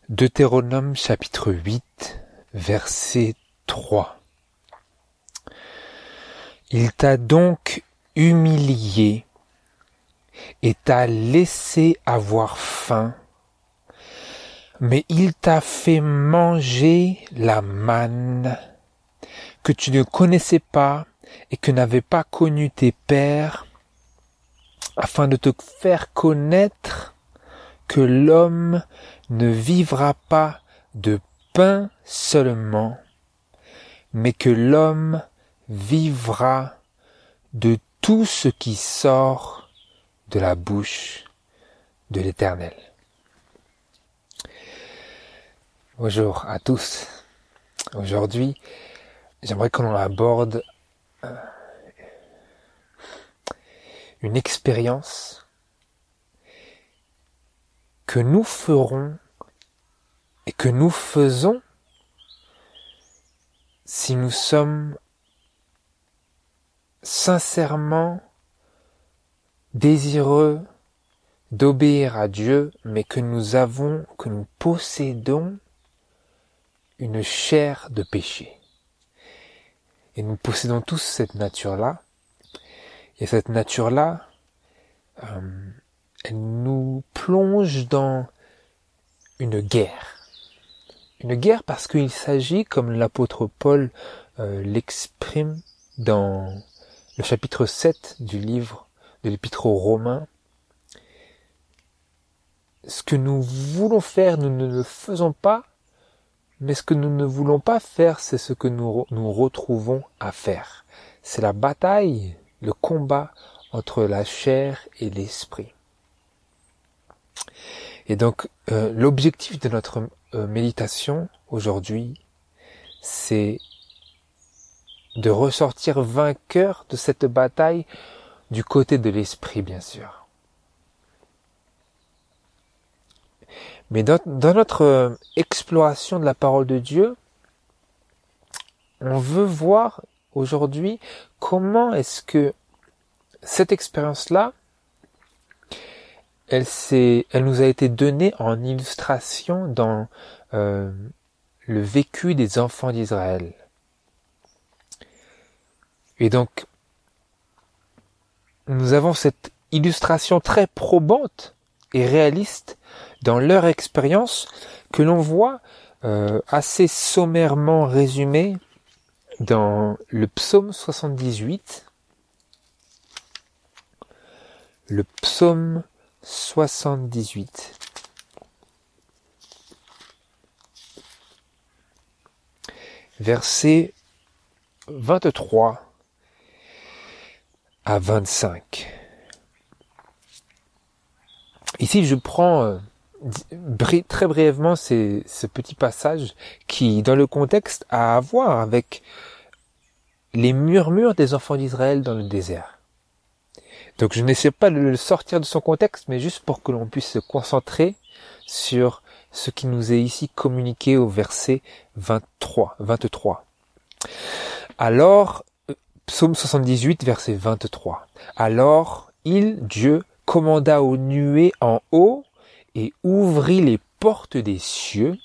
Deutéronome chapitre 8, verset 3. Il t'a donc humilié et t'a laissé avoir faim, mais il t'a fait manger la manne que tu ne connaissais pas et que n'avaient pas connu tes pères, afin de te faire connaître que l'homme ne vivra pas de pain seulement, mais que l'homme vivra de tout ce qui sort de la bouche de l'Éternel. Bonjour à tous. Aujourd'hui, j'aimerais qu'on aborde une expérience que nous ferons et que nous faisons si nous sommes sincèrement désireux d'obéir à Dieu, mais que nous possédons une chair de péché. Et nous possédons tous cette nature-là. Et cette nature-là, elle nous plonge dans une guerre. Une guerre parce qu'il s'agit, comme l'apôtre Paul l'exprime dans le chapitre 7 du livre de l'Épître aux Romains, ce que nous voulons faire, nous ne le faisons pas, mais ce que nous ne voulons pas faire, c'est ce que nous retrouvons à faire. C'est la bataille, le combat entre la chair et l'esprit. Et donc, l'objectif de notre méditation aujourd'hui, c'est de ressortir vainqueur de cette bataille du côté de l'esprit, bien sûr. Mais dans notre exploration de la parole de Dieu, on veut voir aujourd'hui comment est-ce que cette expérience-là, elle nous a été donnée en illustration dans le vécu des enfants d'Israël. Et donc, nous avons cette illustration très probante et réaliste dans leur expérience que l'on voit assez sommairement résumée dans le psaume 78. Le psaume 78. Versets 23 à 25. Ici, je prends très brièvement ce petit passage qui, dans le contexte, a à voir avec les murmures des enfants d'Israël dans le désert. Donc je n'essaie pas de le sortir de son contexte, mais juste pour que l'on puisse se concentrer sur ce qui nous est ici communiqué au verset 23. Alors, psaume 78, verset 23. Alors, Dieu, commanda aux nuées en haut et ouvrit les portes des cieux.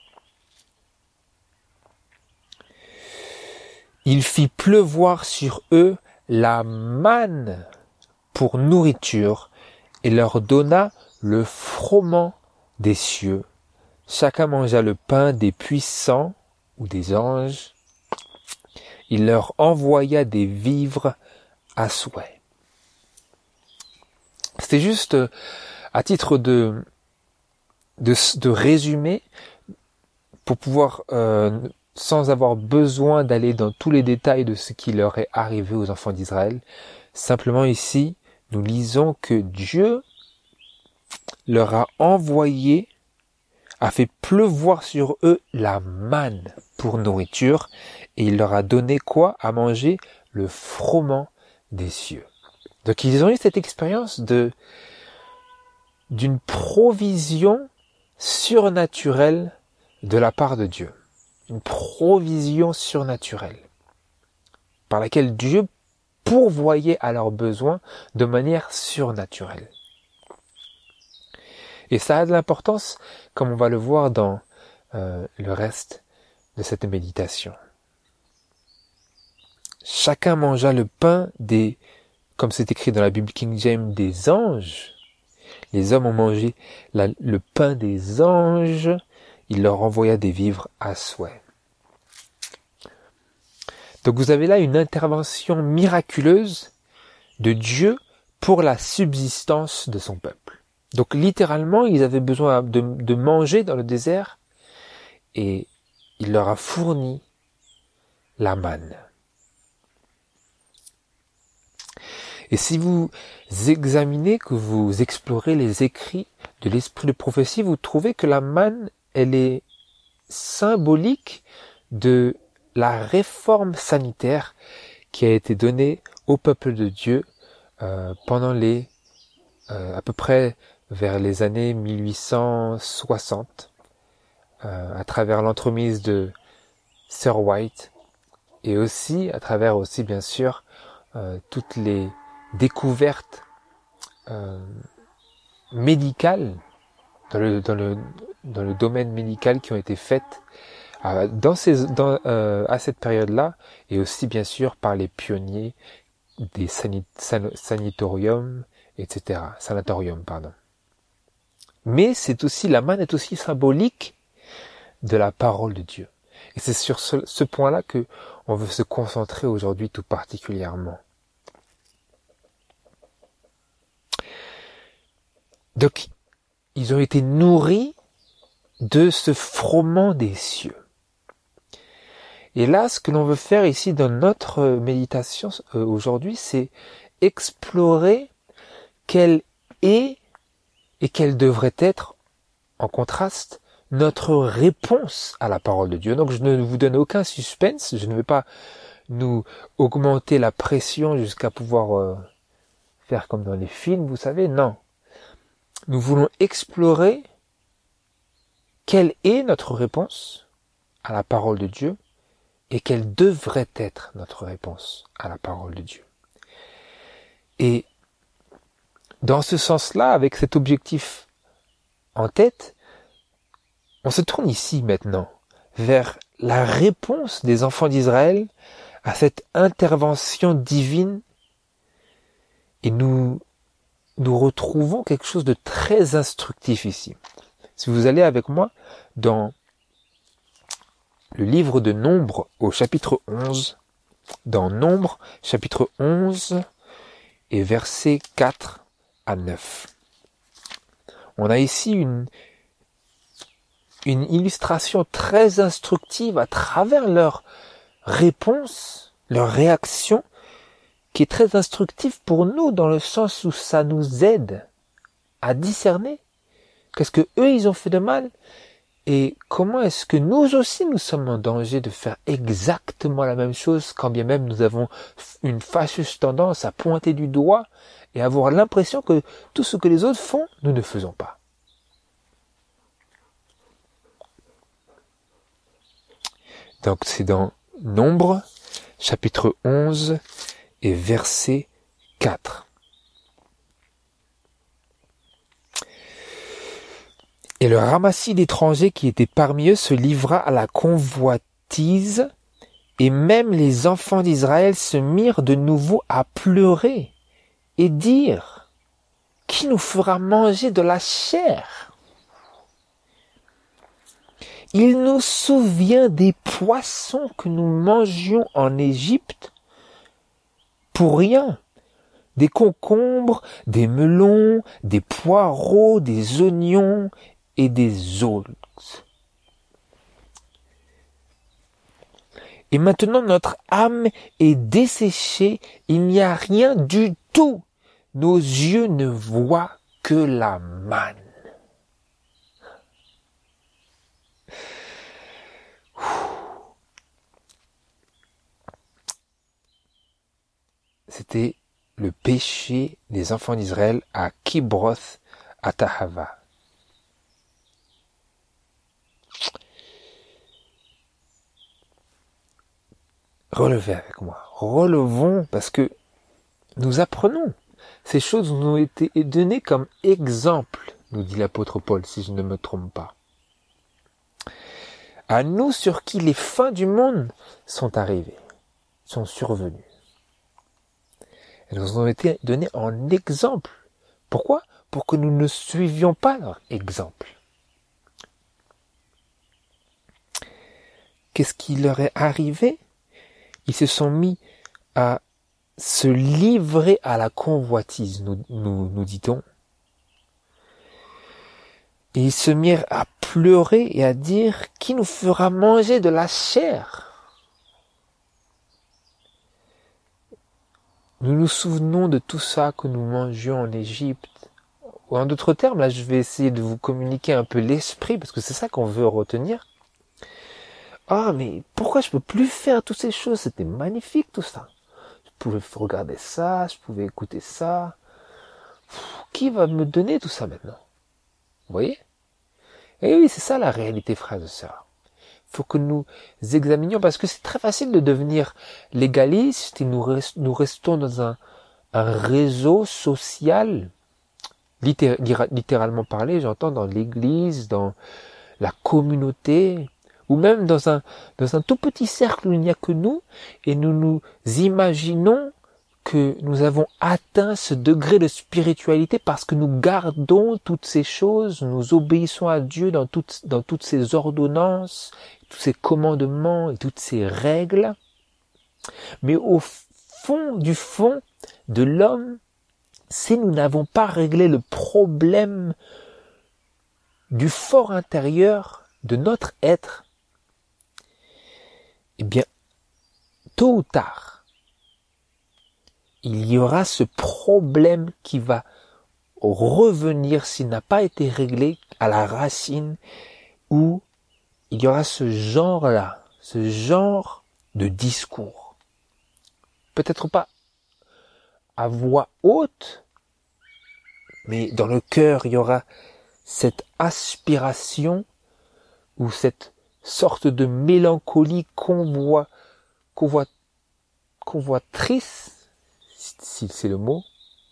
Il fit pleuvoir sur eux la manne pour nourriture et leur donna le froment des cieux. Chacun mangea le pain des puissants ou des anges. Il leur envoya des vivres à souhait. C'était juste à titre de résumé pour pouvoir, sans avoir besoin d'aller dans tous les détails de ce qui leur est arrivé aux enfants d'Israël, simplement ici, nous lisons que Dieu leur a envoyé, a fait pleuvoir sur eux la manne pour nourriture, et il leur a donné quoi à manger? Le froment des cieux. Donc ils ont eu cette expérience d'une provision surnaturelle de la part de Dieu. Une provision surnaturelle par laquelle Dieu pourvoyait à leurs besoins de manière surnaturelle. Et ça a de l'importance, comme on va le voir dans le reste de cette méditation. Chacun mangea le pain comme c'est écrit dans la Bible King James, des anges. Les hommes ont mangé le pain des anges. Il leur envoya des vivres à souhait. Donc vous avez là une intervention miraculeuse de Dieu pour la subsistance de son peuple. Donc littéralement, ils avaient besoin de manger dans le désert et il leur a fourni la manne. Et si vous examinez, que vous explorez les écrits de l'esprit de prophétie, vous trouvez que la manne, elle est symbolique de la réforme sanitaire qui a été donnée au peuple de Dieu pendant à peu près vers les années 1860, à travers l'entremise de Sir White et aussi à travers aussi bien sûr toutes les découvertes médicales dans le domaine médical qui ont été faites à cette période-là, et aussi bien sûr par les pionniers des sanatoriums, etc. Sanatorium, pardon. Mais la manne est aussi symbolique de la parole de Dieu. Et c'est sur ce point-là que on veut se concentrer aujourd'hui tout particulièrement. Donc, ils ont été nourris de ce froment des cieux. Et là, ce que l'on veut faire ici dans notre méditation aujourd'hui, c'est explorer quelle est et quelle devrait être, en contraste, notre réponse à la parole de Dieu. Donc je ne vous donne aucun suspense, je ne vais pas nous augmenter la pression jusqu'à pouvoir faire comme dans les films, vous savez, non. Nous voulons explorer quelle est notre réponse à la parole de Dieu et quelle devrait être notre réponse à la parole de Dieu. Et dans ce sens-là, avec cet objectif en tête, on se tourne ici maintenant vers la réponse des enfants d'Israël à cette intervention divine, et nous retrouvons quelque chose de très instructif ici. Si vous allez avec moi dans le livre de Nombre au chapitre 11, dans Nombre chapitre 11 et versets 4 à 9. On a ici une illustration très instructive à travers leur réponse, leur réaction, qui est très instructive pour nous dans le sens où ça nous aide à discerner qu'est-ce que eux ils ont fait de mal et comment est-ce que nous aussi nous sommes en danger de faire exactement la même chose, quand bien même nous avons une fâcheuse tendance à pointer du doigt et avoir l'impression que tout ce que les autres font, nous ne faisons pas. Donc c'est dans Nombre, chapitre 11 et verset 4. Et le ramassis d'étrangers qui était parmi eux se livra à la convoitise, et même les enfants d'Israël se mirent de nouveau à pleurer et dire: qui nous fera manger de la chair? Il nous souvient des poissons que nous mangions en Égypte pour rien, des concombres, des melons, des poireaux, des oignons et des aulx. Et maintenant notre âme est desséchée, il n'y a rien du tout. Nos yeux ne voient que la manne. C'était le péché des enfants d'Israël à Kibroth Hattaava. Relevez avec moi. Relevons, parce que nous apprenons. Ces choses nous ont été données comme exemple nous dit l'apôtre Paul, si je ne me trompe pas. À nous sur qui les fins du monde sont arrivées, sont survenues. Elles nous ont été données en exemple. Pourquoi ? Pour que nous ne suivions pas leur exemple. Qu'est-ce qui leur est arrivé ? Ils se sont mis à se livrer à la convoitise, nous dit-on. Et ils se mirent à pleurer et à dire « Qui nous fera manger de la chair ?» Nous nous souvenons de tout ça que nous mangions en Égypte. Ou en d'autres termes, là je vais essayer de vous communiquer un peu l'esprit, parce que c'est ça qu'on veut retenir. Ah, mais pourquoi je peux plus faire toutes ces choses? C'était magnifique tout ça. Je pouvais regarder ça, je pouvais écouter ça. Qui va me donner tout ça maintenant? Vous voyez? Et oui, c'est ça la réalité, frères et sœurs. Il faut que nous examinions, parce que c'est très facile de devenir légaliste et nous restons dans un réseau social, littéralement parlé, j'entends, dans l'église, dans la communauté, ou même dans un tout petit cercle où il n'y a que nous, et nous nous imaginons que nous avons atteint ce degré de spiritualité parce que nous gardons toutes ces choses, nous obéissons à Dieu dans toutes ces ordonnances, tous ces commandements et toutes ces règles. Mais au fond de l'homme, si nous n'avons pas réglé le problème du fort intérieur de notre être, eh bien, tôt ou tard, il y aura ce problème qui va revenir s'il n'a pas été réglé à la racine, où il y aura ce genre-là, ce genre de discours. Peut-être pas à voix haute, mais dans le cœur, il y aura cette aspiration ou cette sorte de mélancolie convoitrice, si c'est le mot,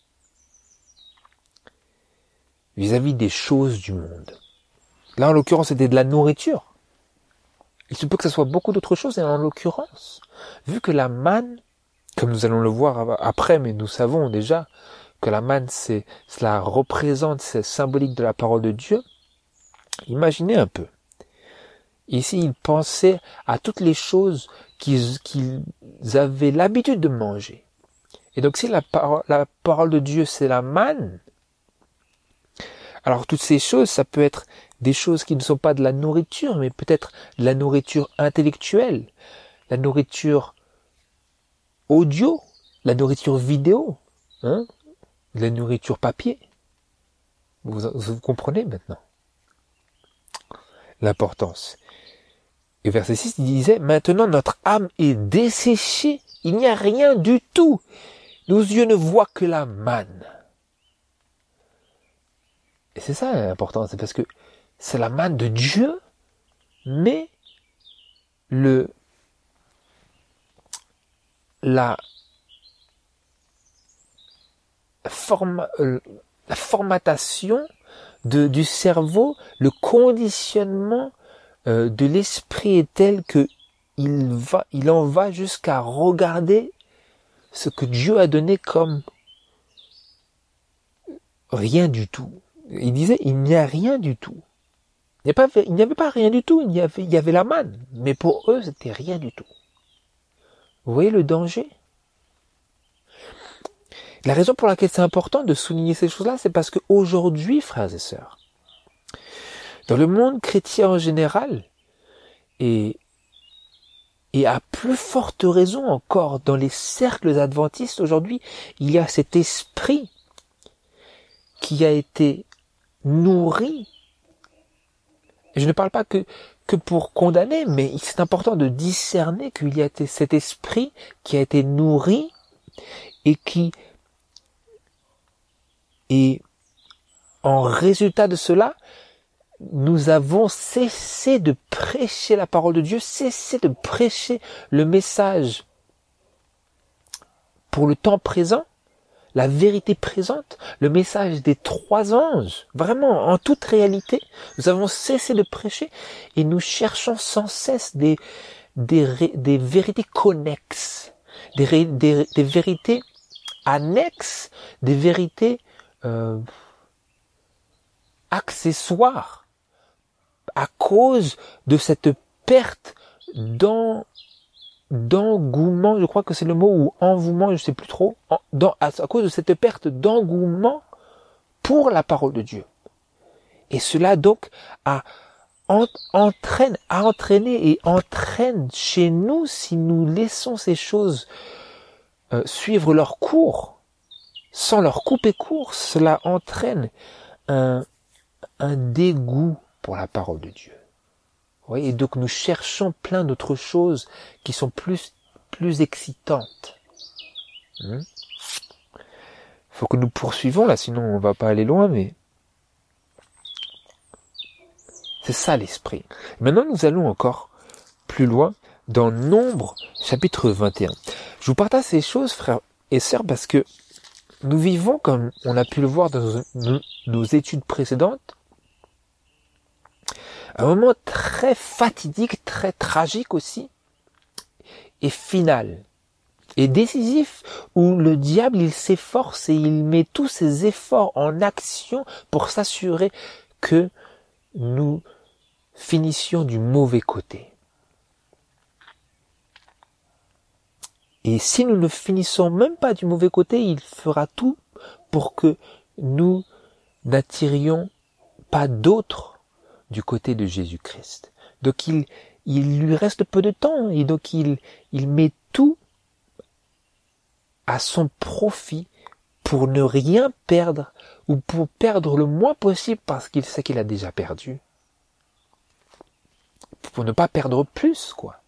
vis-à-vis des choses du monde. Là, en l'occurrence, c'était de la nourriture. Il se peut que ce soit beaucoup d'autres choses, et en l'occurrence, vu que la manne, comme nous allons le voir après, mais nous savons déjà que la manne, cela représente, c'est symbolique de la parole de Dieu. Imaginez un peu. Ici, ils pensaient à toutes les choses qu'ils avaient l'habitude de manger. Et donc, si la parole de Dieu, c'est la manne, alors toutes ces choses, ça peut être des choses qui ne sont pas de la nourriture, mais peut-être de la nourriture intellectuelle, la nourriture audio, la nourriture vidéo, la nourriture papier. Vous comprenez maintenant l'importance. Et verset 6, il disait, maintenant notre âme est desséchée, il n'y a rien du tout. Nos yeux ne voient que la manne. Et c'est ça l'important, c'est parce que c'est la manne de Dieu, mais la formatation du cerveau, le conditionnement de l'esprit est tel que il en va jusqu'à regarder ce que Dieu a donné comme rien du tout. Il disait, il n'y a rien du tout. Il n'y avait pas rien du tout, il y avait la manne, mais pour eux, c'était rien du tout. Vous voyez le danger? La raison pour laquelle c'est important de souligner ces choses-là, c'est parce qu'aujourd'hui, frères et sœurs, dans le monde chrétien en général, et à plus forte raison encore dans les cercles adventistes aujourd'hui, il y a cet esprit qui a été nourri. Et je ne parle pas que pour condamner, mais c'est important de discerner qu'il y a cet esprit qui a été nourri et qui est en résultat de cela, nous avons cessé de prêcher la parole de Dieu, cessé de prêcher le message pour le temps présent, la vérité présente, le message des 3 anges. Vraiment, en toute réalité, nous avons cessé de prêcher et nous cherchons sans cesse des vérités connexes, des vérités annexes, des vérités accessoires à cause de cette perte d'engouement, je crois que c'est le mot, ou envouement, je sais plus trop, à cause de cette perte d'engouement pour la parole de Dieu. Et cela donc entraîne et entraîne chez nous, si nous laissons ces choses suivre leur cours, sans leur couper court, cela entraîne un dégoût pour la parole de Dieu. Oui, et donc nous cherchons plein d'autres choses qui sont plus excitantes. Faut que nous poursuivons là, sinon on va pas aller loin, mais c'est ça l'esprit. Maintenant nous allons encore plus loin dans Nombre chapitre 21. Je vous partage ces choses, frères et sœurs, parce que nous vivons, comme on a pu le voir dans nos études précédentes, un moment très fatidique, très tragique aussi, et final, et décisif, où le diable, il s'efforce et il met tous ses efforts en action pour s'assurer que nous finissions du mauvais côté. Et si nous ne finissons même pas du mauvais côté, il fera tout pour que nous n'attirions pas d'autres du côté de Jésus-Christ. Donc il lui reste peu de temps et donc il met tout à son profit pour ne rien perdre ou pour perdre le moins possible parce qu'il sait qu'il a déjà perdu. Pour ne pas perdre plus, quoi.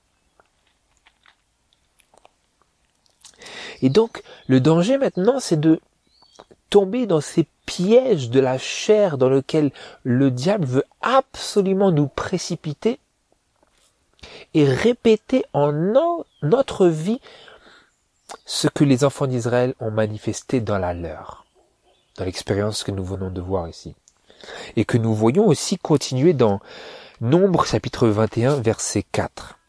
Et donc, le danger maintenant, c'est de tomber dans ces piège de la chair dans lequel le diable veut absolument nous précipiter et répéter en notre vie ce que les enfants d'Israël ont manifesté dans la leur, dans l'expérience que nous venons de voir ici. Et que nous voyons aussi continuer dans Nombre chapitre 21 verset 4.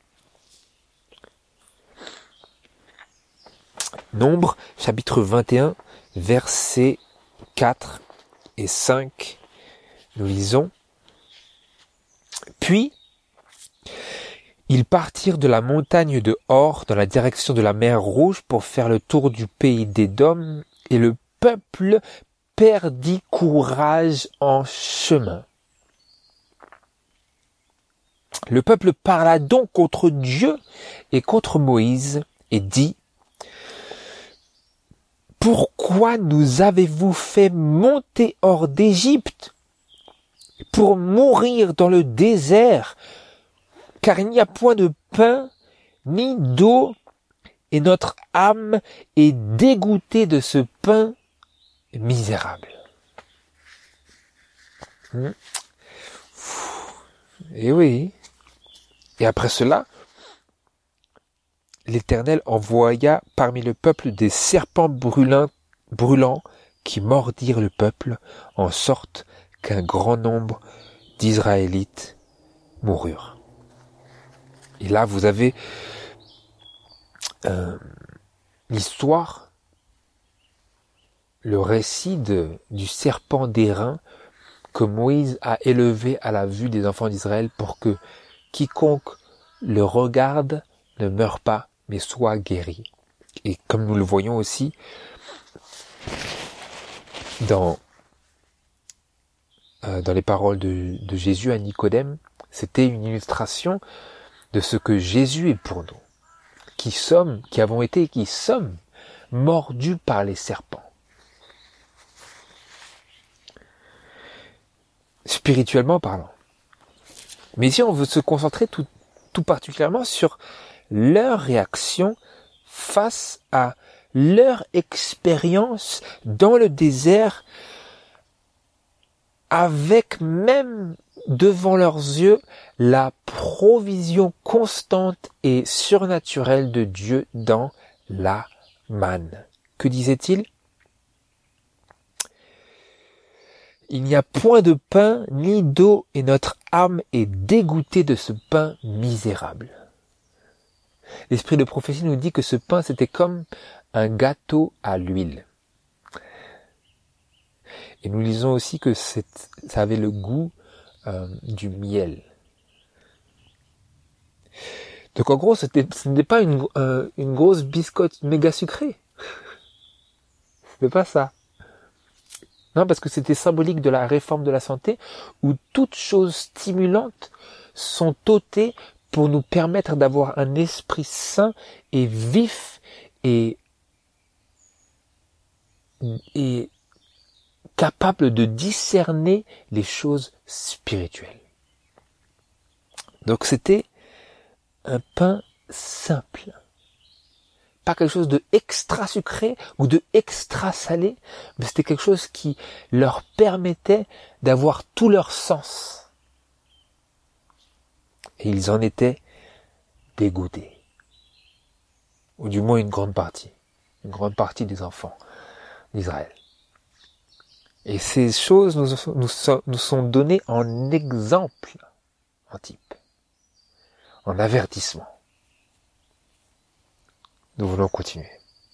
Nombre chapitre 21 verset 4 et 5, nous lisons. Puis, ils partirent de la montagne de Hor dans la direction de la mer Rouge pour faire le tour du pays d'Édom, et le peuple perdit courage en chemin. Le peuple parla donc contre Dieu et contre Moïse et dit: pourquoi nous avez-vous fait monter hors d'Égypte pour mourir dans le désert, car il n'y a point de pain ni d'eau, et notre âme est dégoûtée de ce pain misérable. Et oui. Et après cela, l'Éternel envoya parmi le peuple des serpents brûlants qui mordirent le peuple, en sorte qu'un grand nombre d'Israélites moururent. Et là, vous avez l'histoire, le récit du serpent d'airain que Moïse a élevé à la vue des enfants d'Israël pour que quiconque le regarde ne meure pas, mais soit guéri. Et comme nous le voyons aussi dans les paroles de Jésus à Nicodème, c'était une illustration de ce que Jésus est pour nous, qui avons été et qui sommes mordus par les serpents. Spirituellement parlant. Mais ici, on veut se concentrer tout particulièrement sur leur réaction face à leur expérience dans le désert, avec même devant leurs yeux la provision constante et surnaturelle de Dieu dans la manne que disait-il? Il n'y a point de pain ni d'eau et notre âme est dégoûtée de ce pain misérable. L'esprit de prophétie nous dit que ce pain c'était comme un gâteau à l'huile. Et nous lisons aussi que ça avait le goût du miel. Donc en gros, ce n'était pas une grosse biscotte méga sucrée. C'était pas ça. Non, parce que c'était symbolique de la réforme de la santé, où toutes choses stimulantes sont ôtées pour nous permettre d'avoir un esprit sain et vif et capable de discerner les choses spirituelles. Donc c'était un pain simple. Pas quelque chose de extra sucré ou de extra salé, mais c'était quelque chose qui leur permettait d'avoir tout leur sens. Et ils en étaient dégoûtés. Ou du moins une grande partie des enfants d'Israël. Et ces choses nous sont données en exemple, en type, en avertissement. Nous voulons continuer.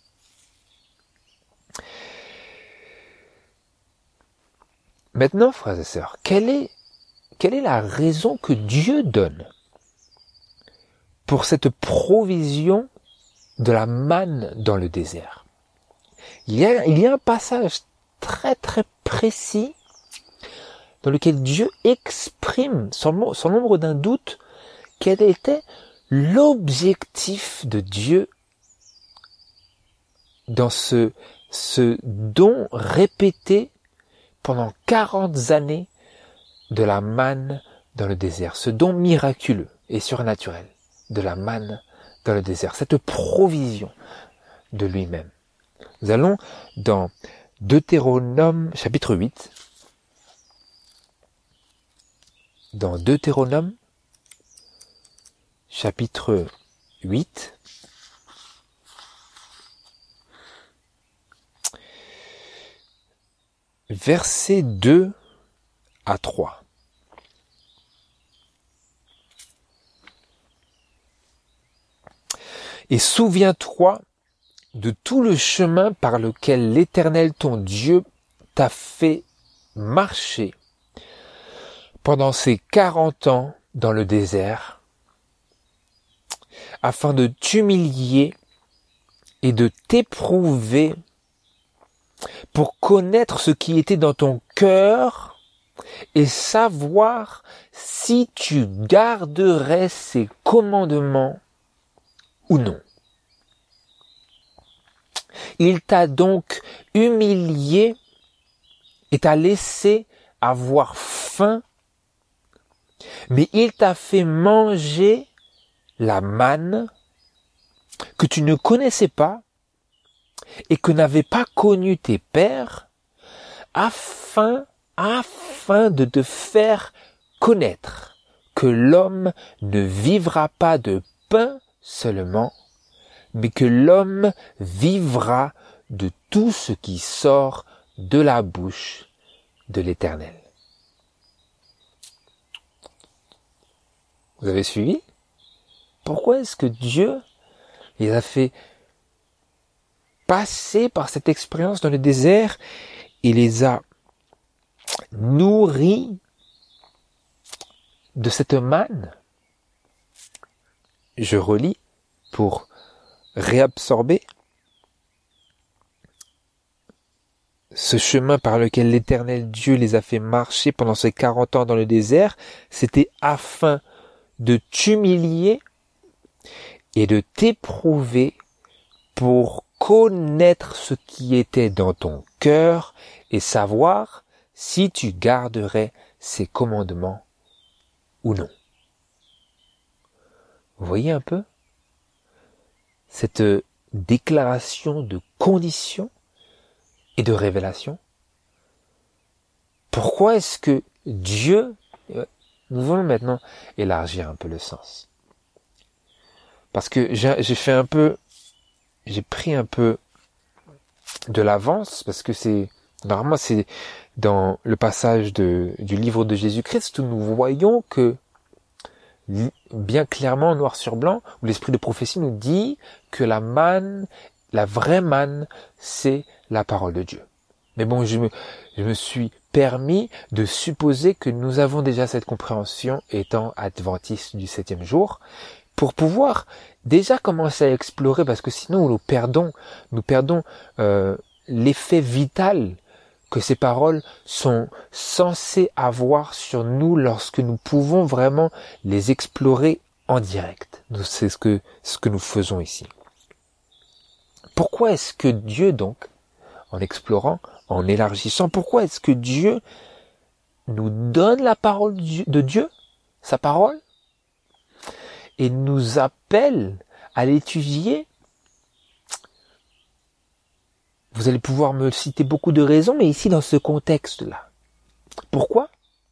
Maintenant, frères et sœurs, quelle est la raison que Dieu donne pour cette provision de la manne dans le désert? Il y a un passage très très précis dans lequel Dieu exprime, sans l'ombre d'un doute, quel était l'objectif de Dieu dans ce don répété pendant 40 années de la manne dans le désert, ce don miraculeux et surnaturel de la manne dans le désert, cette provision de lui-même. Nous allons dans Deutéronome chapitre 8, dans Deutéronome chapitre 8, versets 2 à 3. Et souviens-toi de tout le chemin par lequel l'Éternel ton Dieu t'a fait marcher pendant ces 40 ans dans le désert, afin de t'humilier et de t'éprouver pour connaître ce qui était dans ton cœur et savoir si tu garderais ses commandements ou non. Il t'a donc humilié et t'a laissé avoir faim, mais il t'a fait manger la manne que tu ne connaissais pas et que n'avaient pas connu tes pères, afin de te faire connaître que l'homme ne vivra pas de pain seulement, mais que l'homme vivra de tout ce qui sort de la bouche de l'Éternel. Vous avez suivi? Pourquoi est-ce que Dieu les a fait passer par cette expérience dans le désert et les a nourris de cette manne? Je relis pour réabsorber ce chemin par lequel l'Éternel Dieu les a fait marcher pendant ces 40 ans dans le désert. C'était afin de t'humilier et de t'éprouver pour connaître ce qui était dans ton cœur et savoir si tu garderais ses commandements ou non. Vous voyez un peu cette déclaration de condition et de révélation? Pourquoi est-ce que Dieu... Nous allons maintenant élargir un peu le sens. Parce que j'ai pris un peu de l'avance, parce que normalement c'est dans le passage du livre de Jésus-Christ où nous voyons que bien clairement, noir sur blanc, où l'esprit de prophétie nous dit que la vraie manne, c'est la parole de Dieu. Mais bon, je me suis permis de supposer que nous avons déjà cette compréhension étant adventistes du 7e jour, pour pouvoir déjà commencer à explorer, parce que sinon nous perdons l'effet vital que ces paroles sont censées avoir sur nous lorsque nous pouvons vraiment les explorer en direct. C'est ce que nous faisons ici. Pourquoi est-ce que Dieu, donc, en explorant, en élargissant, pourquoi est-ce que Dieu nous donne la parole de Dieu, sa parole, et nous appelle à l'étudier? Vous allez pouvoir me citer beaucoup de raisons, mais ici dans ce contexte-là. Pourquoi?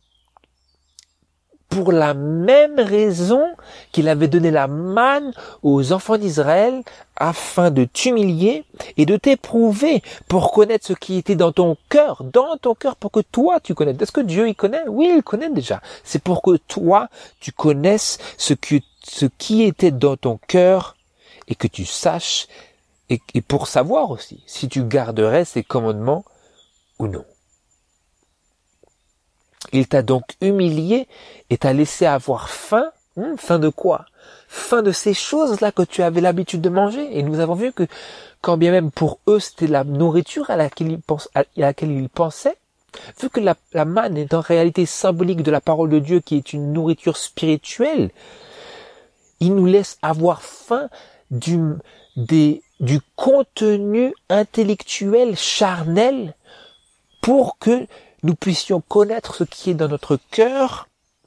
Pour la même raison qu'il avait donné la manne aux enfants d'Israël afin de t'humilier et de t'éprouver pour connaître ce qui était dans ton cœur pour que toi tu connaisses. Est-ce que Dieu il connaît? Oui, il connaît déjà. C'est pour que toi tu connaisses ce qui était dans ton cœur et que tu saches et pour savoir aussi si tu garderais ses commandements ou non. Il t'a donc humilié et t'a laissé avoir faim. Faim de quoi? Faim de ces choses-là que tu avais l'habitude de manger. Et nous avons vu que, quand bien même pour eux c'était la nourriture à laquelle ils pensaient, vu que la manne est en réalité symbolique de la parole de Dieu qui est une nourriture spirituelle, il nous laisse avoir faim du contenu intellectuel charnel pour que nous puissions connaître ce qui est dans notre cœur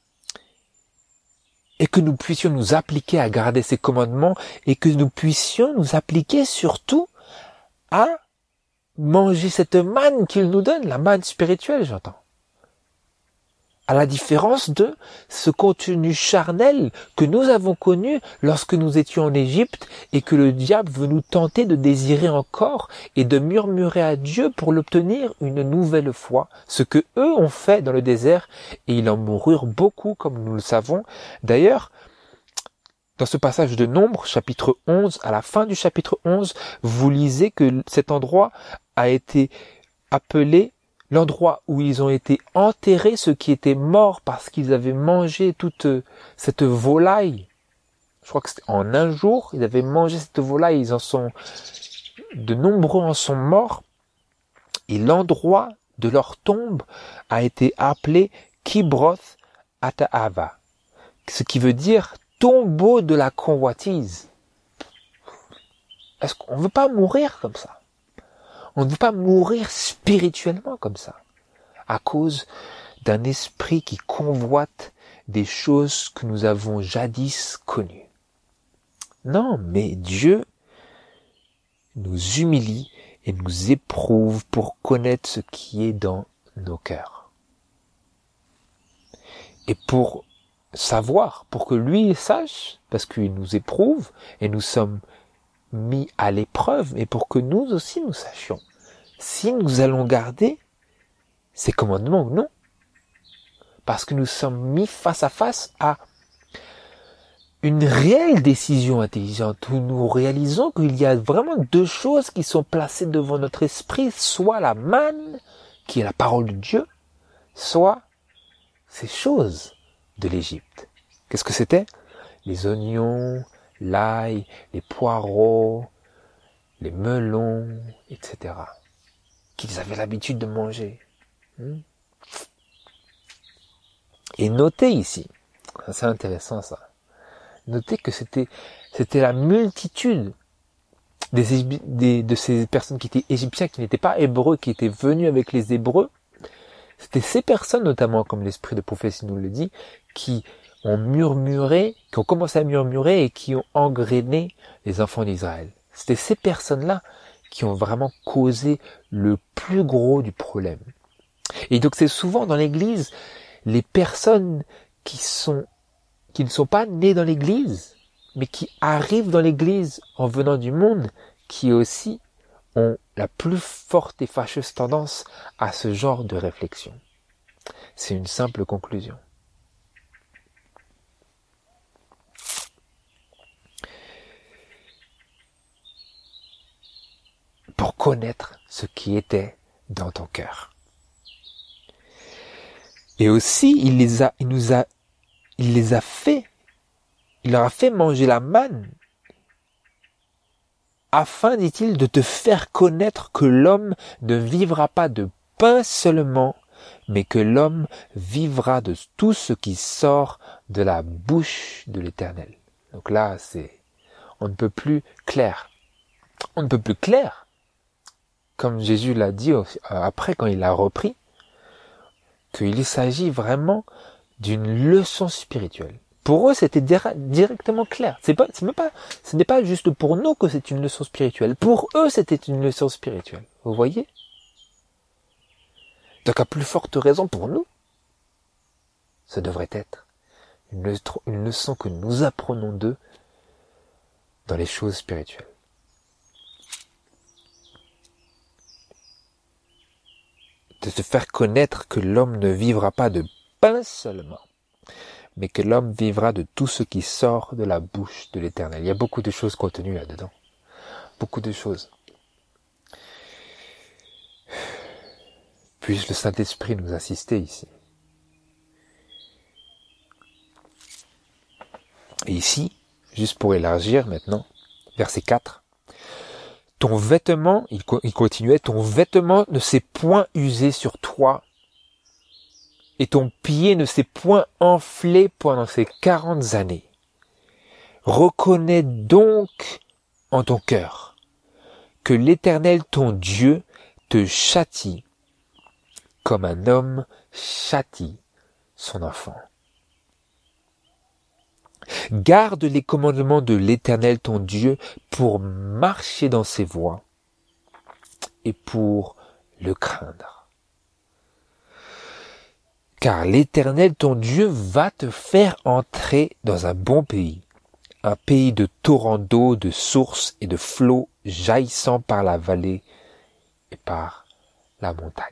et que nous puissions nous appliquer à garder ses commandements et que nous puissions nous appliquer surtout à manger cette manne qu'il nous donne, la manne spirituelle, j'entends. À la différence de ce contenu charnel que nous avons connu lorsque nous étions en Égypte et que le diable veut nous tenter de désirer encore et de murmurer à Dieu pour l'obtenir une nouvelle fois. Ce que eux ont fait dans le désert et ils en moururent beaucoup comme nous le savons. D'ailleurs, dans ce passage de Nombres, chapitre 11, à la fin du chapitre 11, vous lisez que cet endroit a été appelé l'endroit où ils ont été enterrés, ceux qui étaient morts parce qu'ils avaient mangé toute cette volaille. Je crois que c'était en un jour, ils avaient mangé cette volaille, de nombreux en sont morts. Et l'endroit de leur tombe a été appelé Kibroth Ataava, ce qui veut dire tombeau de la convoitise. Est-ce qu'on ne veut pas mourir comme ça? On ne veut pas mourir spirituellement comme ça, à cause d'un esprit qui convoite des choses que nous avons jadis connues. Non, mais Dieu nous humilie et nous éprouve pour connaître ce qui est dans nos cœurs. Et pour savoir, pour que lui sache, parce qu'il nous éprouve et nous sommes mis à l'épreuve, et pour que nous aussi nous sachions si nous allons garder ces commandements ou non. Parce que nous sommes mis face à face à une réelle décision intelligente où nous réalisons qu'il y a vraiment deux choses qui sont placées devant notre esprit, soit la manne, qui est la parole de Dieu, soit ces choses de l'Égypte. Qu'est-ce que c'était? Les oignons, l'ail, les poireaux, les melons, etc. qu'ils avaient l'habitude de manger. Et notez ici, c'est intéressant ça, notez que c'était la multitude de ces personnes qui étaient égyptiens, qui n'étaient pas hébreux, qui étaient venus avec les hébreux. C'était ces personnes, notamment, comme l'esprit de prophétie nous le dit, qui ont murmuré, qui ont commencé à murmurer et qui ont engrainé les enfants d'Israël. C'était ces personnes-là qui ont vraiment causé le plus gros du problème. Et donc c'est souvent dans l'église, les personnes qui ne sont pas nées dans l'église, mais qui arrivent dans l'église en venant du monde, qui aussi ont la plus forte et fâcheuse tendance à ce genre de réflexion. C'est une simple conclusion. Pour connaître ce qui était dans ton cœur. Et aussi, il leur a fait manger la manne, afin, dit-il, de te faire connaître que l'homme ne vivra pas de pain seulement, mais que l'homme vivra de tout ce qui sort de la bouche de l'Éternel. Donc là, on ne peut plus clair. On ne peut plus clair. Comme Jésus l'a dit après quand il a repris, qu'il s'agit vraiment d'une leçon spirituelle. Pour eux, c'était directement clair. Ce n'est pas juste pour nous que c'est une leçon spirituelle. Pour eux, c'était une leçon spirituelle. Vous voyez? Donc, à plus forte raison pour nous, ce devrait être une leçon que nous apprenons d'eux dans les choses spirituelles. De se faire connaître que l'homme ne vivra pas de pain seulement, mais que l'homme vivra de tout ce qui sort de la bouche de l'Éternel. Il y a beaucoup de choses contenues là-dedans. Beaucoup de choses. Puisse le Saint-Esprit nous assister ici. Et ici, juste pour élargir maintenant, verset 4. Ton vêtement, il continuait, ton vêtement ne s'est point usé sur toi, et ton pied ne s'est point enflé pendant ces 40 années. Reconnais donc en ton cœur que l'Éternel ton Dieu te châtie comme un homme châtie son enfant. Garde les commandements de l'Éternel ton Dieu pour marcher dans ses voies et pour le craindre. Car l'Éternel ton Dieu va te faire entrer dans un bon pays, un pays de torrents d'eau, de sources et de flots jaillissant par la vallée et par la montagne.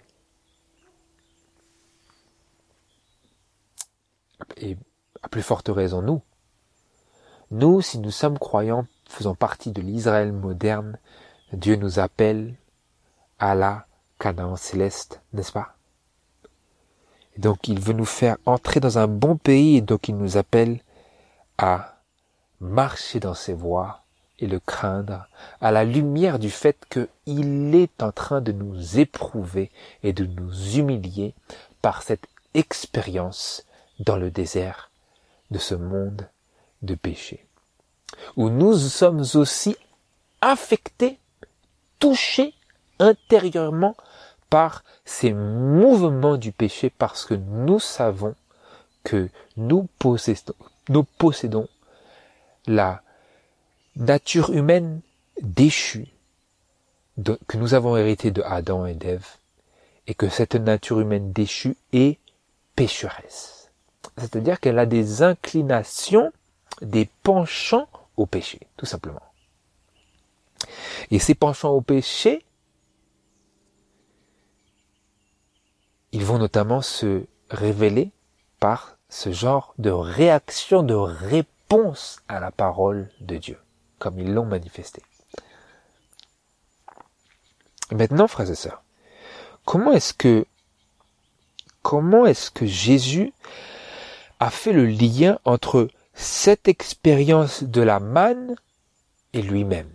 Et à plus forte raison, nous, si nous sommes croyants, faisant partie de l'Israël moderne, Dieu nous appelle à la Canaan céleste, n'est-ce pas? Et donc il veut nous faire entrer dans un bon pays et donc il nous appelle à marcher dans ses voies et le craindre à la lumière du fait qu'il est en train de nous éprouver et de nous humilier par cette expérience dans le désert de ce monde de péché, où nous sommes aussi affectés, touchés intérieurement par ces mouvements du péché, parce que nous savons que nous possédons la nature humaine déchue que nous avons héritée de Adam et d'Ève, et que cette nature humaine déchue est pécheresse. C'est-à-dire qu'elle a des inclinations, des penchants au péché, tout simplement. Et ces penchants au péché, ils vont notamment se révéler par ce genre de réaction, de réponse à la parole de Dieu, comme ils l'ont manifesté. Maintenant, frères et sœurs, comment est-ce que Jésus a fait le lien entre cette expérience de la manne et lui-même?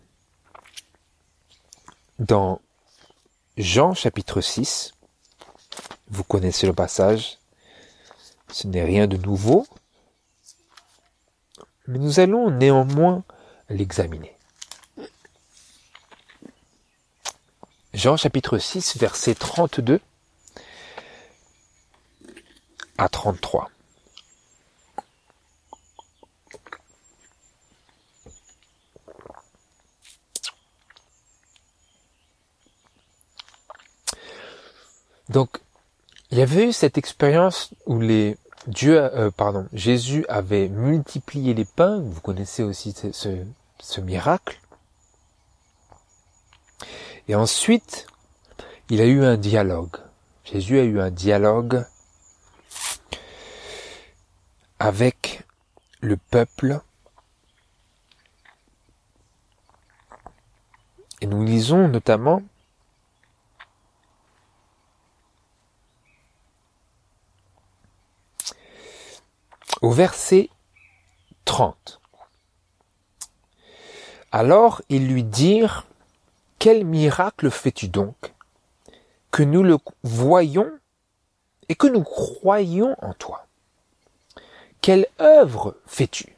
Dans Jean chapitre 6, vous connaissez le passage, ce n'est rien de nouveau, mais nous allons néanmoins l'examiner. Jean chapitre 6, versets 32 à 33. Donc, il y avait eu cette expérience où Jésus avait multiplié les pains. Vous connaissez aussi ce miracle. Et ensuite, il a eu un dialogue. Jésus a eu un dialogue avec le peuple. Et nous lisons notamment au verset 30. Alors ils lui dirent, « Quel miracle fais-tu donc, que nous le voyons et que nous croyons en toi? Quelle œuvre fais-tu?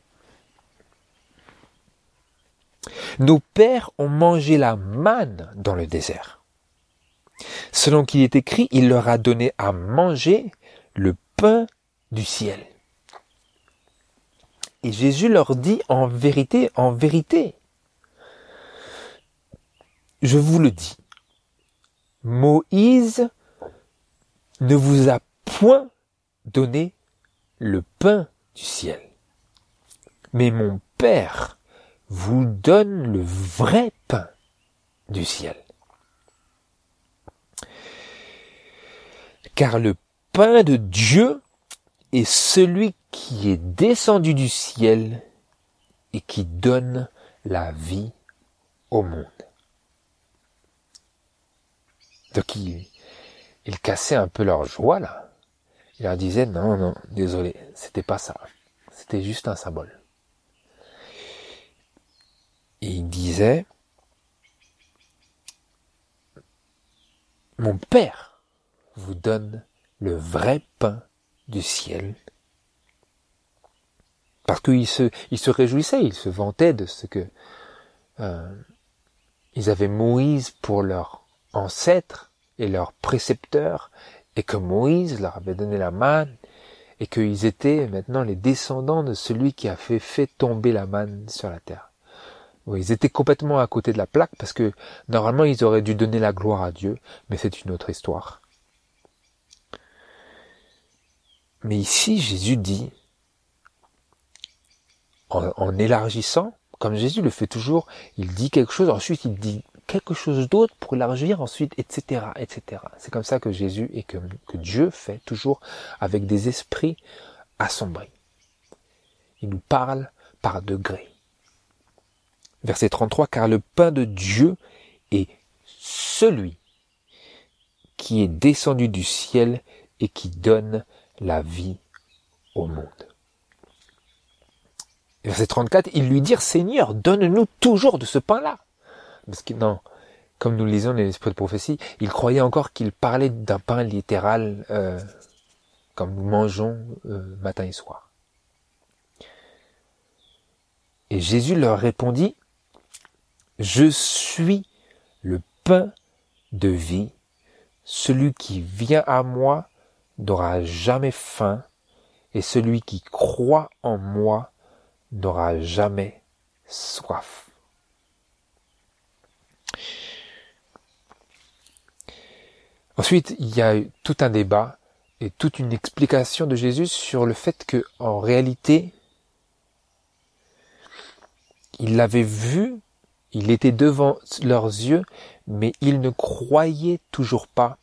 Nos pères ont mangé la manne dans le désert. Selon qu'il est écrit, il leur a donné à manger le pain du ciel. » Et Jésus leur dit, en vérité, je vous le dis, Moïse ne vous a point donné le pain du ciel, mais mon Père vous donne le vrai pain du ciel. Car le pain de Dieu est celui qui est descendu du ciel et qui donne la vie au monde. Donc il cassait un peu leur joie là. Il leur disait non, désolé, c'était pas ça. C'était juste un symbole. Et il disait, mon Père vous donne le vrai pain du ciel. Parce qu'il se réjouissait, il se vantait de ce que ils avaient Moïse pour leur ancêtre et leur précepteur, et que Moïse leur avait donné la manne, et qu'ils étaient maintenant les descendants de celui qui a fait tomber la manne sur la terre. Oui, ils étaient complètement à côté de la plaque, parce que normalement ils auraient dû donner la gloire à Dieu, mais c'est une autre histoire. Mais ici, Jésus dit, en élargissant, comme Jésus le fait toujours, il dit quelque chose, ensuite il dit quelque chose d'autre pour élargir, ensuite, etc., etc. C'est comme ça que Jésus et que Dieu fait toujours avec des esprits assombris. Il nous parle par degrés. Verset 33, car le pain de Dieu est celui qui est descendu du ciel et qui donne la vie au monde. Verset 34, ils lui dirent, Seigneur, donne-nous toujours de ce pain-là. Parce que non, comme nous le lisons dans l'esprit de prophétie, ils croyaient encore qu'il parlait d'un pain littéral, comme nous mangeons matin et soir. Et Jésus leur répondit, je suis le pain de vie. Celui qui vient à moi n'aura jamais faim, et celui qui croit en moi n'aura jamais soif. Ensuite, il y a tout un débat et toute une explication de Jésus sur le fait que, en réalité, il l'avait vu, il était devant leurs yeux, mais ils ne croyaient toujours pas.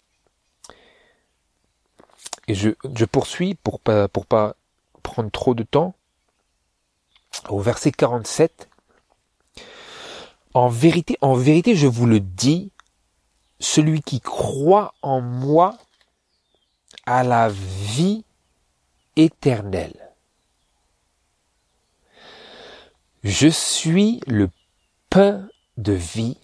Et je poursuis pour pas prendre trop de temps. Au verset 47, en vérité, je vous le dis, celui qui croit en moi a la vie éternelle. Je suis le pain de vie.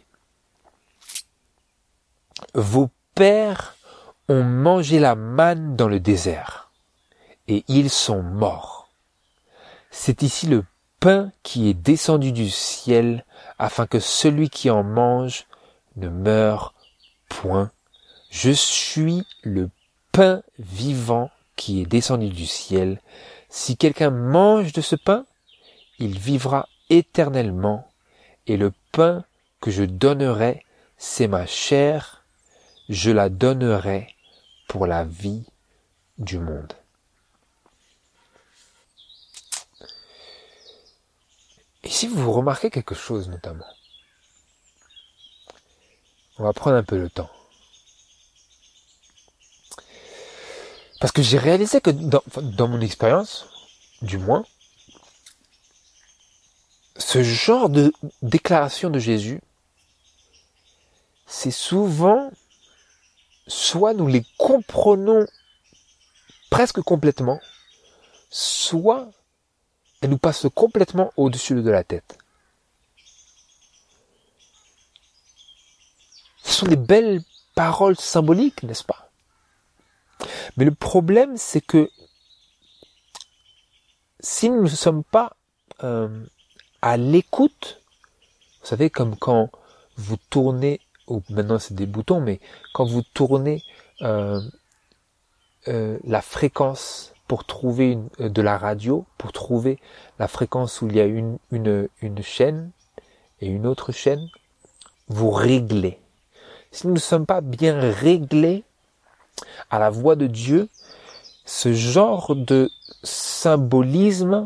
Vos pères ont mangé la manne dans le désert, et ils sont morts. C'est ici le pain qui est descendu du ciel, afin que celui qui en mange ne meure point. Je suis le pain vivant qui est descendu du ciel. Si quelqu'un mange de ce pain, il vivra éternellement, et le pain que je donnerai, c'est ma chair, je la donnerai pour la vie du monde. Et si vous remarquez quelque chose notamment, On va prendre un peu le temps. Parce que j'ai réalisé que dans mon expérience, du moins, ce genre de déclaration de Jésus, c'est souvent, soit nous les comprenons presque complètement, soit elles nous passent complètement au-dessus de la tête. Ce sont des belles paroles symboliques, n'est-ce pas? Mais le problème, c'est que si nous ne sommes pas à l'écoute, vous savez, comme quand vous tournez, ou maintenant c'est des boutons, mais quand vous tournez la fréquence pour trouver de la radio, pour trouver la fréquence où il y a une chaîne et une autre chaîne, vous réglez. Si nous ne sommes pas bien réglés à la voix de Dieu, ce genre de symbolisme,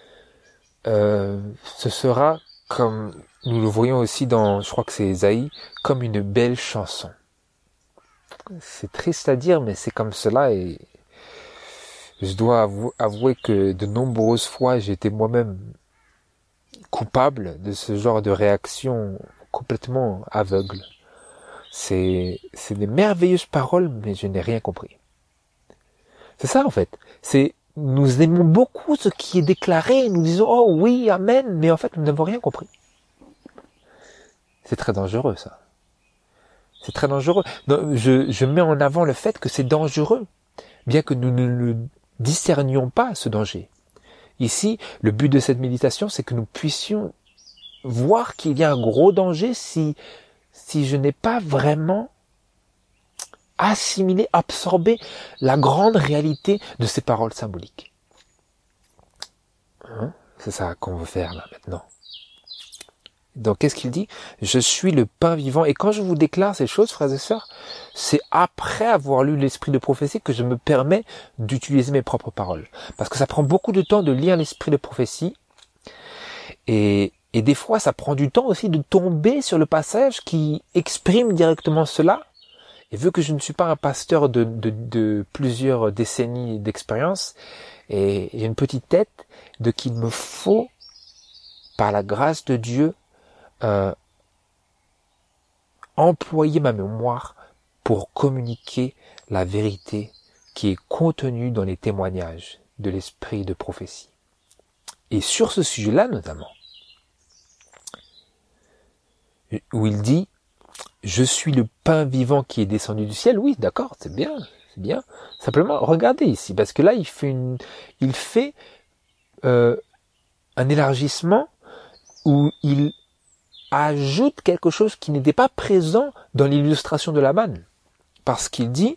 ce sera, comme nous le voyons aussi dans, je crois que c'est Ésaïe, comme une belle chanson. C'est triste à dire, mais c'est comme cela, et je dois avouer que de nombreuses fois, j'ai été moi-même coupable de ce genre de réaction complètement aveugle. C'est des merveilleuses paroles, mais je n'ai rien compris. C'est ça en fait. Nous aimons beaucoup ce qui est déclaré, nous disons oh oui, amen, mais en fait nous n'avons rien compris. C'est très dangereux ça. C'est très dangereux. Je mets en avant le fait que c'est dangereux, bien que nous ne le discernions pas ce danger. Ici, le but de cette méditation, c'est que nous puissions voir qu'il y a un gros danger si je n'ai pas vraiment assimilé, absorbé la grande réalité de ces paroles symboliques. C'est ça qu'on veut faire là maintenant. Donc qu'est-ce qu'il dit? Je suis le pain vivant. Et quand je vous déclare ces choses, frères et sœurs, c'est après avoir lu l'esprit de prophétie que je me permets d'utiliser mes propres paroles. Parce que ça prend beaucoup de temps de lire l'esprit de prophétie. Et des fois, ça prend du temps aussi de tomber sur le passage qui exprime directement cela. Et vu que je ne suis pas un pasteur de plusieurs décennies d'expérience, et j'ai une petite tête, de qu'il me faut, par la grâce de Dieu, employer ma mémoire pour communiquer la vérité qui est contenue dans les témoignages de l'esprit de prophétie. Et sur ce sujet-là notamment, où il dit « Je suis le pain vivant qui est descendu du ciel », oui, d'accord, c'est bien. Simplement, regardez ici, parce que là, il fait un élargissement où il ajoute quelque chose qui n'était pas présent dans l'illustration de la manne. Parce qu'il dit,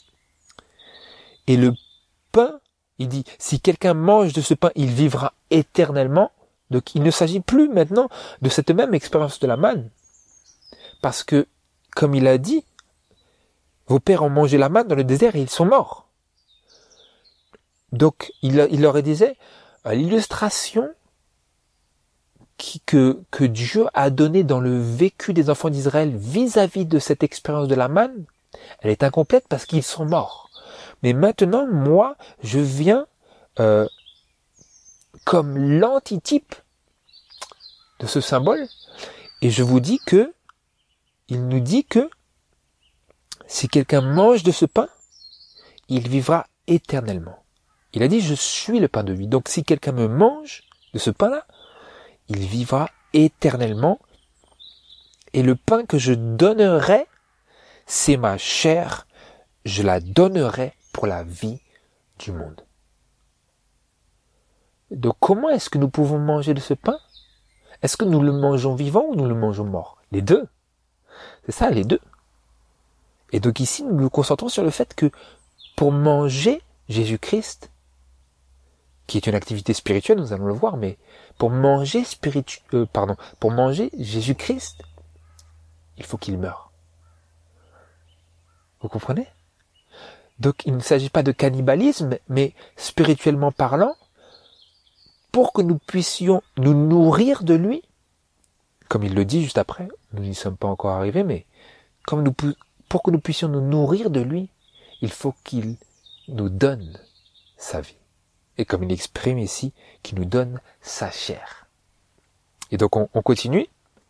et le pain, il dit, si quelqu'un mange de ce pain, il vivra éternellement. Donc il ne s'agit plus maintenant de cette même expérience de la manne. Parce que, comme il a dit, vos pères ont mangé la manne dans le désert et ils sont morts. Donc il leur disait, l'illustration que Dieu a donnée dans le vécu des enfants d'Israël vis-à-vis de cette expérience de la manne, elle est incomplète parce qu'ils sont morts. Mais maintenant, moi, je viens comme l'antitype de ce symbole, et je vous dis que, il nous dit que si quelqu'un mange de ce pain, il vivra éternellement. Il a dit, je suis le pain de vie. Donc si quelqu'un me mange de ce pain-là, il vivra éternellement. Et le pain que je donnerai, c'est ma chair, je la donnerai pour la vie du monde. Donc comment est-ce que nous pouvons manger de ce pain? Est-ce que nous le mangeons vivant ou nous le mangeons mort? Les deux. C'est ça, les deux. Et donc ici, nous nous concentrons sur le fait que pour manger Jésus-Christ, qui est une activité spirituelle, nous allons le voir, mais pour manger pour manger Jésus-Christ, il faut qu'il meure. Vous comprenez? Donc il ne s'agit pas de cannibalisme, mais spirituellement parlant, pour que nous puissions nous nourrir de lui, comme il le dit juste après, nous n'y sommes pas encore arrivés, mais pour que nous puissions nous nourrir de lui, il faut qu'il nous donne sa vie. Et comme il exprime ici, qu'il nous donne sa chair. Et donc on continue,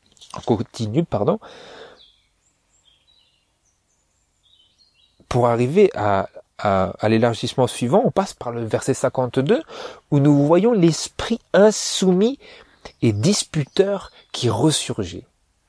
pour arriver à l'élargissement suivant, on passe par le verset 52, où nous voyons l'esprit insoumis et disputeur qui ressurgit.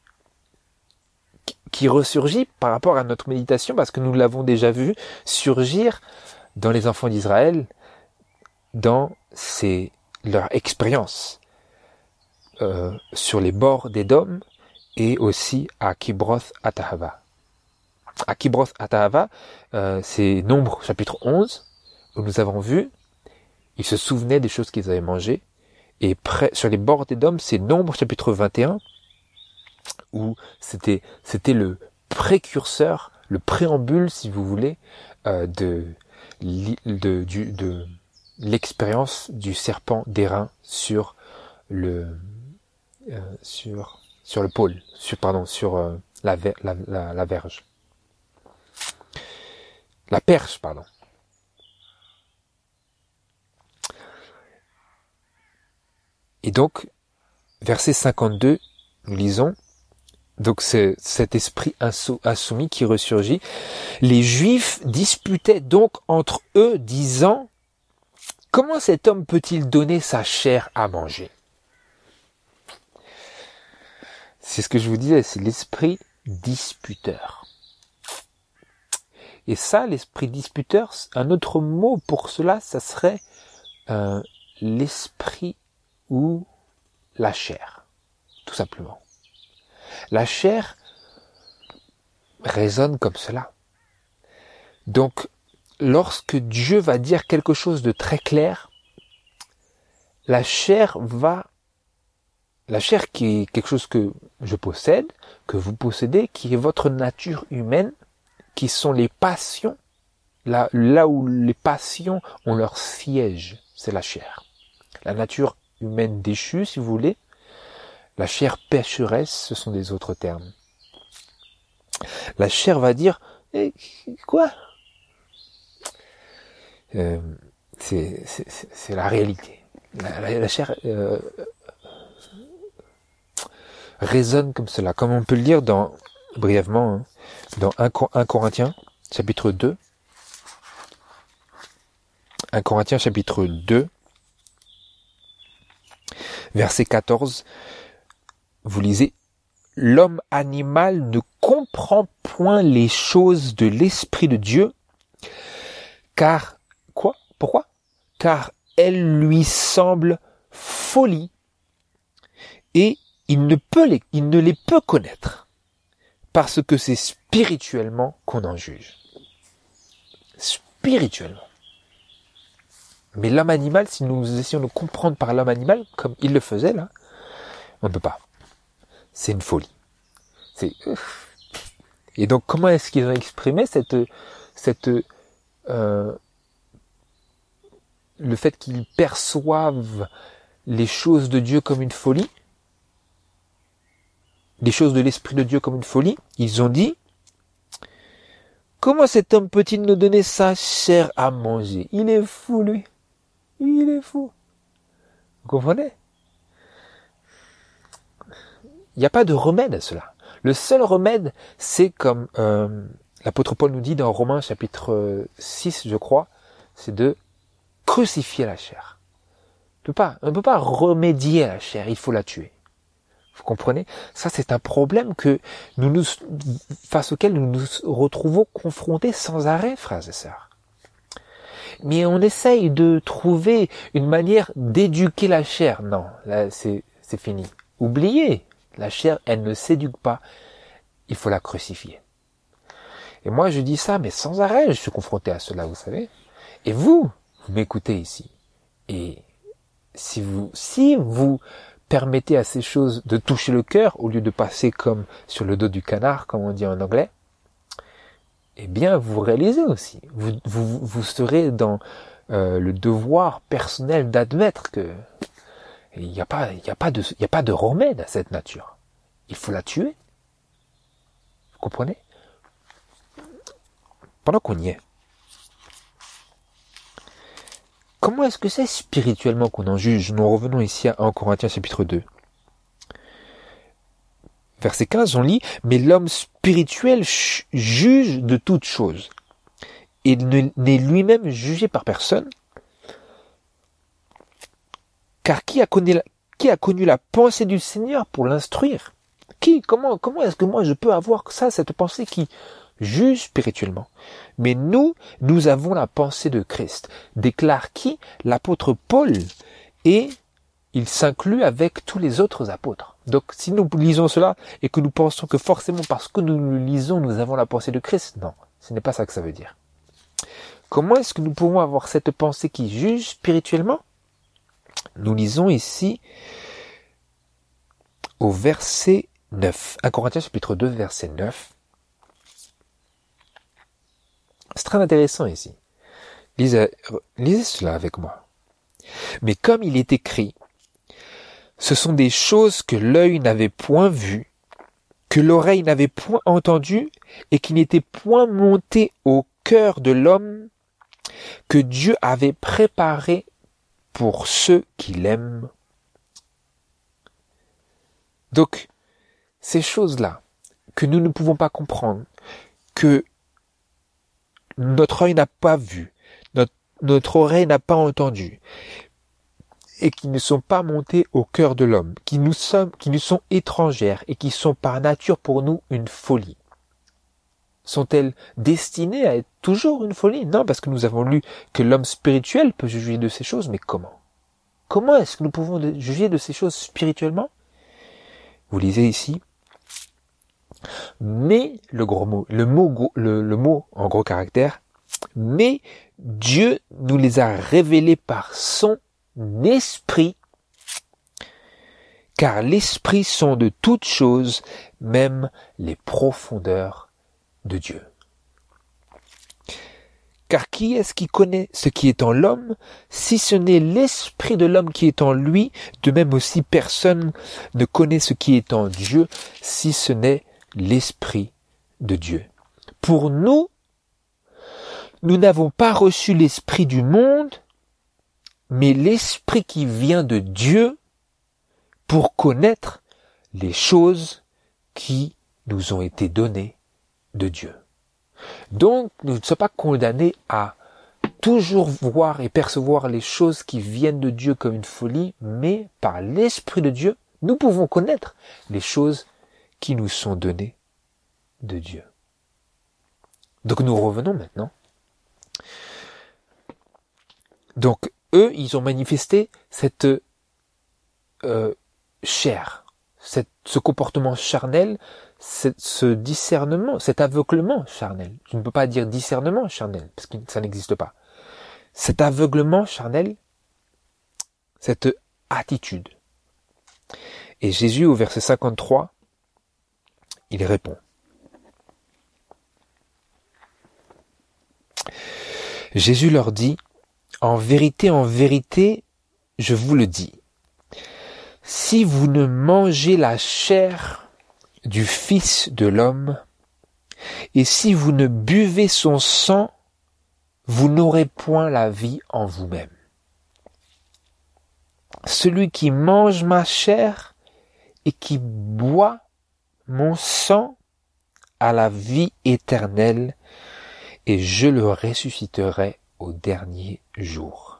Qui ressurgit par rapport à notre méditation, parce que nous l'avons déjà vu surgir dans les enfants d'Israël, dans leur expérience sur les bords d'Édom et aussi à Kibroth Hattaava. À Kibroth Hattaava, c'est Nombre chapitre 11, où nous avons vu, ils se souvenaient des choses qu'ils avaient mangées, et sur les bords d'Édom, c'est Nombre chapitre 21, où c'était le précurseur, le préambule, si vous voulez, de l'expérience du serpent d'airain sur le pôle, sur la verge. La perche, pardon. Et donc, verset 52, nous lisons, donc c'est cet esprit insoumis qui ressurgit. Les Juifs disputaient donc entre eux, disant, comment cet homme peut-il donner sa chair à manger? C'est ce que je vous disais, c'est l'esprit disputeur. Et ça, l'esprit disputeur, un autre mot pour cela, ça serait l'esprit ou la chair, tout simplement. La chair résonne comme cela. Donc, lorsque Dieu va dire quelque chose de très clair, la chair qui est quelque chose que je possède, que vous possédez, qui est votre nature humaine, qui sont les passions, là où les passions ont leur siège, c'est la chair. La nature humaine déchue, si vous voulez, la chair pécheresse, ce sont des autres termes. La chair va dire, quoi? C'est la réalité. La chair résonne comme cela, comme on peut le lire brièvement, dans 1 Corinthiens, chapitre 2. 1 Corinthiens, chapitre 2, verset 14. Vous lisez, « L'homme animal ne comprend point les choses de l'Esprit de Dieu, car, quoi? Pourquoi? Car elles lui semblent folie, et il ne les peut connaître, parce que c'est spirituellement qu'on en juge. » Spirituellement. Mais l'homme animal, si nous essayons de comprendre par l'homme animal, comme il le faisait là, on ne peut pas. C'est une folie. Et donc, comment est-ce qu'ils ont exprimé le fait qu'ils perçoivent les choses de Dieu comme une folie, les choses de l'Esprit de Dieu comme une folie? Ils ont dit, comment cet homme peut-il nous donner sa chair à manger? Il est fou, lui. Il est fou. Vous comprenez? Il n'y a pas de remède à cela. Le seul remède, c'est comme l'apôtre Paul nous dit dans Romains chapitre 6, je crois, c'est de crucifier la chair. On ne peut pas remédier à la chair, il faut la tuer. Vous comprenez? Ça, c'est un problème face auquel nous nous retrouvons confrontés sans arrêt, frères et sœurs. Mais on essaye de trouver une manière d'éduquer la chair. Non, là, c'est fini. Oubliez. La chair, elle ne s'éduque pas. Il faut la crucifier. Et moi, je dis ça, mais sans arrêt, je suis confronté à cela, vous savez. Et vous m'écoutez ici. Et si vous permettez à ces choses de toucher le cœur, au lieu de passer comme sur le dos du canard, comme on dit en anglais, eh bien, vous réalisez aussi. Vous serez dans le devoir personnel d'admettre que il n'y a pas de remède à cette nature. Il faut la tuer. Vous comprenez? pendant qu'on y est, comment est-ce que c'est spirituellement qu'on en juge? Nous revenons ici à 1 Corinthiens chapitre 2. Verset 15, on lit, « Mais l'homme spirituel juge de toutes choses, et n'est lui-même jugé par personne, car qui a connu la pensée du Seigneur pour l'instruire? » Comment est-ce que moi je peux avoir cette pensée qui juge spirituellement? Mais nous avons la pensée de Christ. Déclare qui? L'apôtre Paul. Et il s'inclut avec tous les autres apôtres. Donc si nous lisons cela et que nous pensons que forcément parce que nous le lisons, nous avons la pensée de Christ, non, ce n'est pas ça que ça veut dire. Comment est-ce que nous pouvons avoir cette pensée qui juge spirituellement? Nous lisons ici au verset 9. 1 Corinthiens chapitre 2, verset 9. C'est très intéressant ici. Lisez cela avec moi. Mais comme il est écrit, ce sont des choses que l'œil n'avait point vues, que l'oreille n'avait point entendues, et qui n'étaient point montées au cœur de l'homme, que Dieu avait préparé pour ceux qui l'aiment. Donc, ces choses-là, que nous ne pouvons pas comprendre, que notre œil n'a pas vu, notre oreille n'a pas entendu, et qui ne sont pas montées au cœur de l'homme, qui nous sont étrangères et qui sont par nature pour nous une folie. Sont-elles destinées à être toujours une folie? Non, parce que nous avons lu que l'homme spirituel peut juger de ces choses, mais comment? Comment est-ce que nous pouvons juger de ces choses spirituellement? Vous lisez ici, mais le mot en gros caractère, mais Dieu nous les a révélés par son esprit, car l'esprit sonde toutes choses, même les profondeurs de Dieu. Car qui est-ce qui connaît ce qui est en l'homme, si ce n'est l'esprit de l'homme qui est en lui? De même aussi personne ne connaît ce qui est en Dieu, si ce n'est l'esprit de Dieu. Pour nous, nous n'avons pas reçu l'esprit du monde, mais l'esprit qui vient de Dieu pour connaître les choses qui nous ont été données de Dieu. Donc, nous ne sommes pas condamnés à toujours voir et percevoir les choses qui viennent de Dieu comme une folie, mais par l'Esprit de Dieu, nous pouvons connaître les choses qui nous sont données de Dieu. Donc, nous revenons maintenant. Donc, eux, ils ont manifesté cette chair, ce comportement charnel, ce discernement, cet aveuglement charnel. Je ne peux pas dire discernement charnel, parce que ça n'existe pas. Cet aveuglement charnel, cette attitude. Et Jésus, au verset 53, il répond. Jésus leur dit, en vérité, je vous le dis, si vous ne mangez la chair du Fils de l'homme, et si vous ne buvez son sang, vous n'aurez point la vie en vous-même. Celui qui mange ma chair et qui boit mon sang a la vie éternelle, et je le ressusciterai au dernier jour.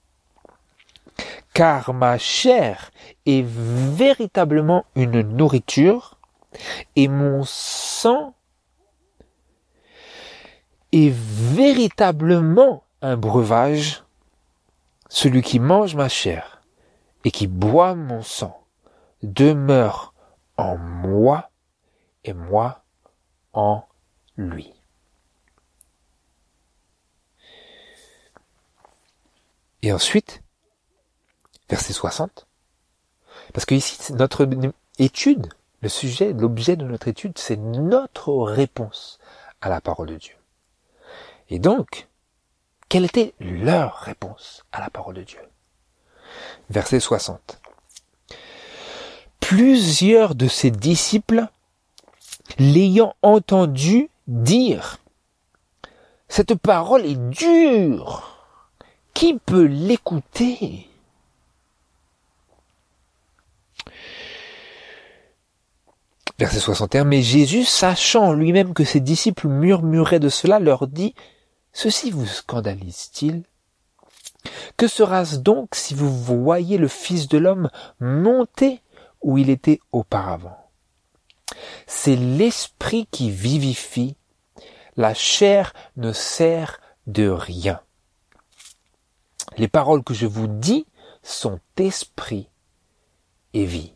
Car ma chair est véritablement une nourriture, et mon sang est véritablement un breuvage. Celui qui mange ma chair et qui boit mon sang demeure en moi et moi en lui. Et ensuite, verset 60, parce que ici, notre étude, le sujet, l'objet de notre étude, c'est notre réponse à la parole de Dieu. Et donc, quelle était leur réponse à la parole de Dieu? Verset 60. Plusieurs de ses disciples, l'ayant entendu dire, Cette parole est dure. Qui peut l'écouter? Verset 61. Mais Jésus, sachant lui-même que ses disciples murmuraient de cela, leur dit: ceci vous scandalise-t-il? Que sera-ce donc si vous voyez le Fils de l'homme monter où il était auparavant? C'est l'esprit qui vivifie, la chair ne sert de rien. Les paroles que je vous dis sont esprit et vie.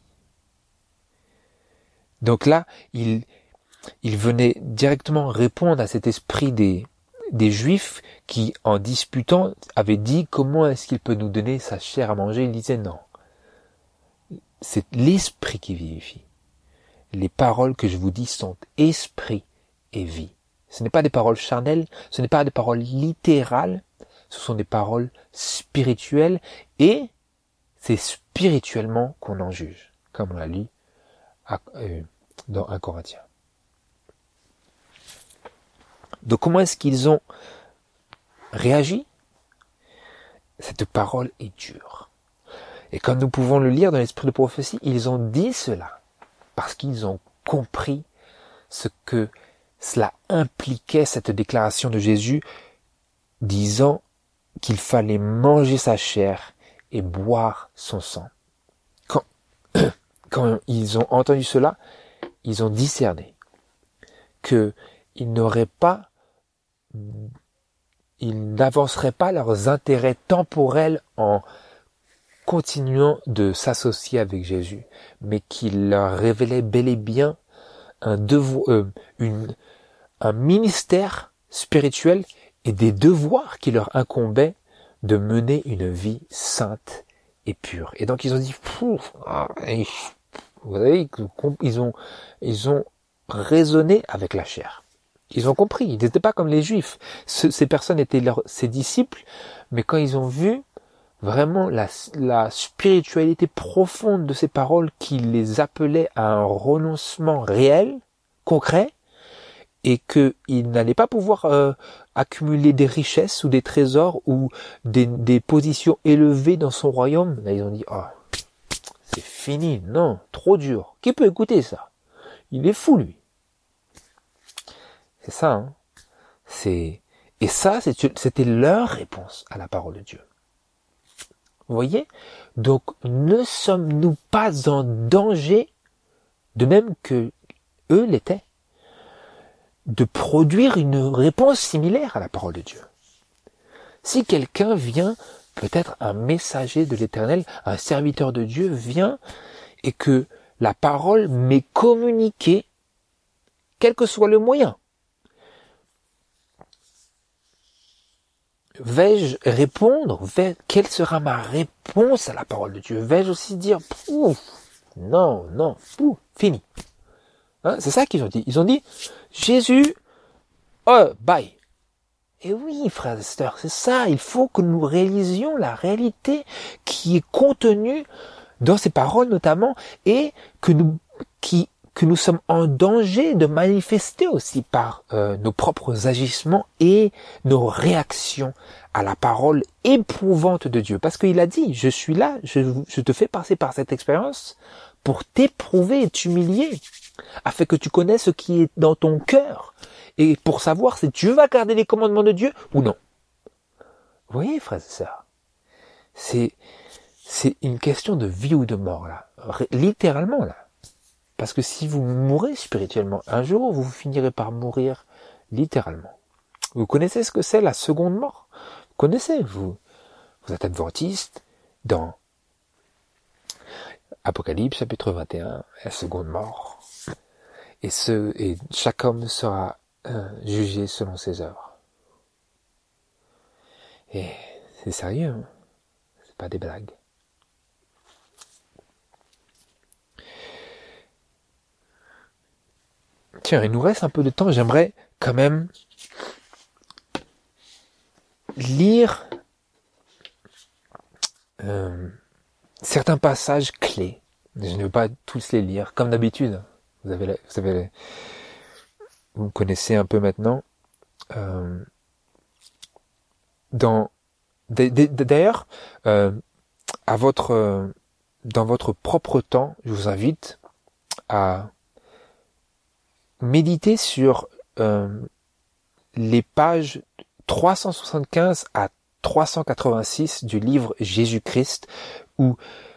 Donc là, il venait directement répondre à cet esprit des Juifs qui, en disputant, avaient dit comment est-ce qu'il peut nous donner sa chair à manger. Il disait non. C'est l'esprit qui vivifie. Les paroles que je vous dis sont esprit et vie. Ce n'est pas des paroles charnelles, ce n'est pas des paroles littérales, ce sont des paroles spirituelles et c'est spirituellement qu'on en juge, comme on l'a lu dans 1 Corinthiens. Donc comment est-ce qu'ils ont réagi? Cette parole est dure. Et comme nous pouvons le lire dans l'esprit de prophétie, ils ont dit cela parce qu'ils ont compris ce que cela impliquait, cette déclaration de Jésus disant qu'il fallait manger sa chair et boire son sang. Quand ils ont entendu cela, ils ont discerné qu'ils n'avanceraient pas leurs intérêts temporels en continuant de s'associer avec Jésus, mais qu'il leur révélait bel et bien un ministère spirituel et des devoirs qui leur incombaient de mener une vie sainte et pure. Et donc ils ont dit, vous savez, ils ont raisonné avec la chair. Ils ont compris, ils n'étaient pas comme les Juifs. Ces personnes étaient ses disciples, mais quand ils ont vu vraiment la spiritualité profonde de ces paroles qui les appelait à un renoncement réel, concret, et qu'ils n'allaient pas pouvoir accumuler des richesses ou des trésors ou des positions élevées dans son royaume, là ils ont dit, c'est fini, non, trop dur. Qui peut écouter ça? Il est fou, lui. C'est ça, hein. Et ça, c'était leur réponse à la parole de Dieu. Vous voyez? Donc, ne sommes-nous pas en danger, de même que eux l'étaient, de produire une réponse similaire à la parole de Dieu? Si quelqu'un vient, peut-être un messager de l'Éternel, un serviteur de Dieu vient et que la parole m'est communiquée, quel que soit le moyen, vais-je répondre? Quelle sera ma réponse à la parole de Dieu? Vais-je aussi dire, non, fini. Hein, c'est ça qu'ils ont dit. Ils ont dit, Jésus, bye. Et oui, frères et sœurs, c'est ça. Il faut que nous réalisions la réalité qui est contenue dans ces paroles notamment et que nous sommes en danger de manifester aussi par nos propres agissements et nos réactions à la parole éprouvante de Dieu. Parce qu'il a dit, je suis là, je te fais passer par cette expérience pour t'éprouver et t'humilier, afin que tu connaisses ce qui est dans ton cœur et pour savoir si tu vas garder les commandements de Dieu ou non. Vous voyez, frères et sœurs, c'est une question de vie ou de mort, là. Littéralement, là. Parce que si vous mourrez spirituellement, un jour, vous finirez par mourir littéralement. Vous connaissez ce que c'est la seconde mort? Vous connaissez, vous êtes adventiste dans Apocalypse chapitre 21, la seconde mort. Et chaque homme sera jugé selon ses œuvres. Et c'est sérieux, hein? C'est pas des blagues. Tiens, il nous reste un peu de temps, j'aimerais quand même lire certains passages clés. Je ne veux pas tous les lire, comme d'habitude. Vous connaissez un peu maintenant. D'ailleurs, dans votre propre temps, je vous invite à méditer sur les pages 375 à 386 du livre Jésus-Christ, où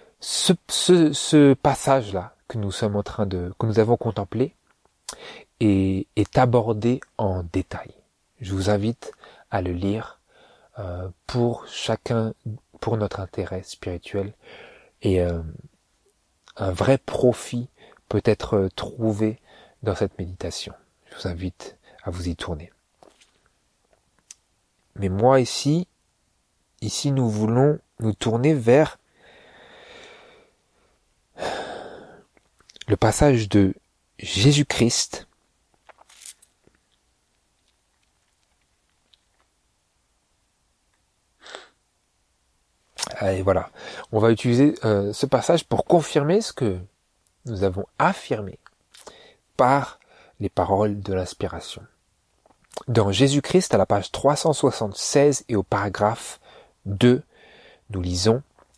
ce passage-là que nous avons contemplé est abordé en détail. Je vous invite à le lire pour notre intérêt spirituel, et un vrai profit peut être trouvé dans cette méditation. Je vous invite à vous y tourner. Mais moi ici nous voulons nous tourner vers le passage de Jésus-Christ et voilà, on va utiliser ce passage pour confirmer ce que nous avons affirmé par les paroles de l'inspiration. Dans Jésus-Christ, à la page 376 et au paragraphe 2, nous lisons: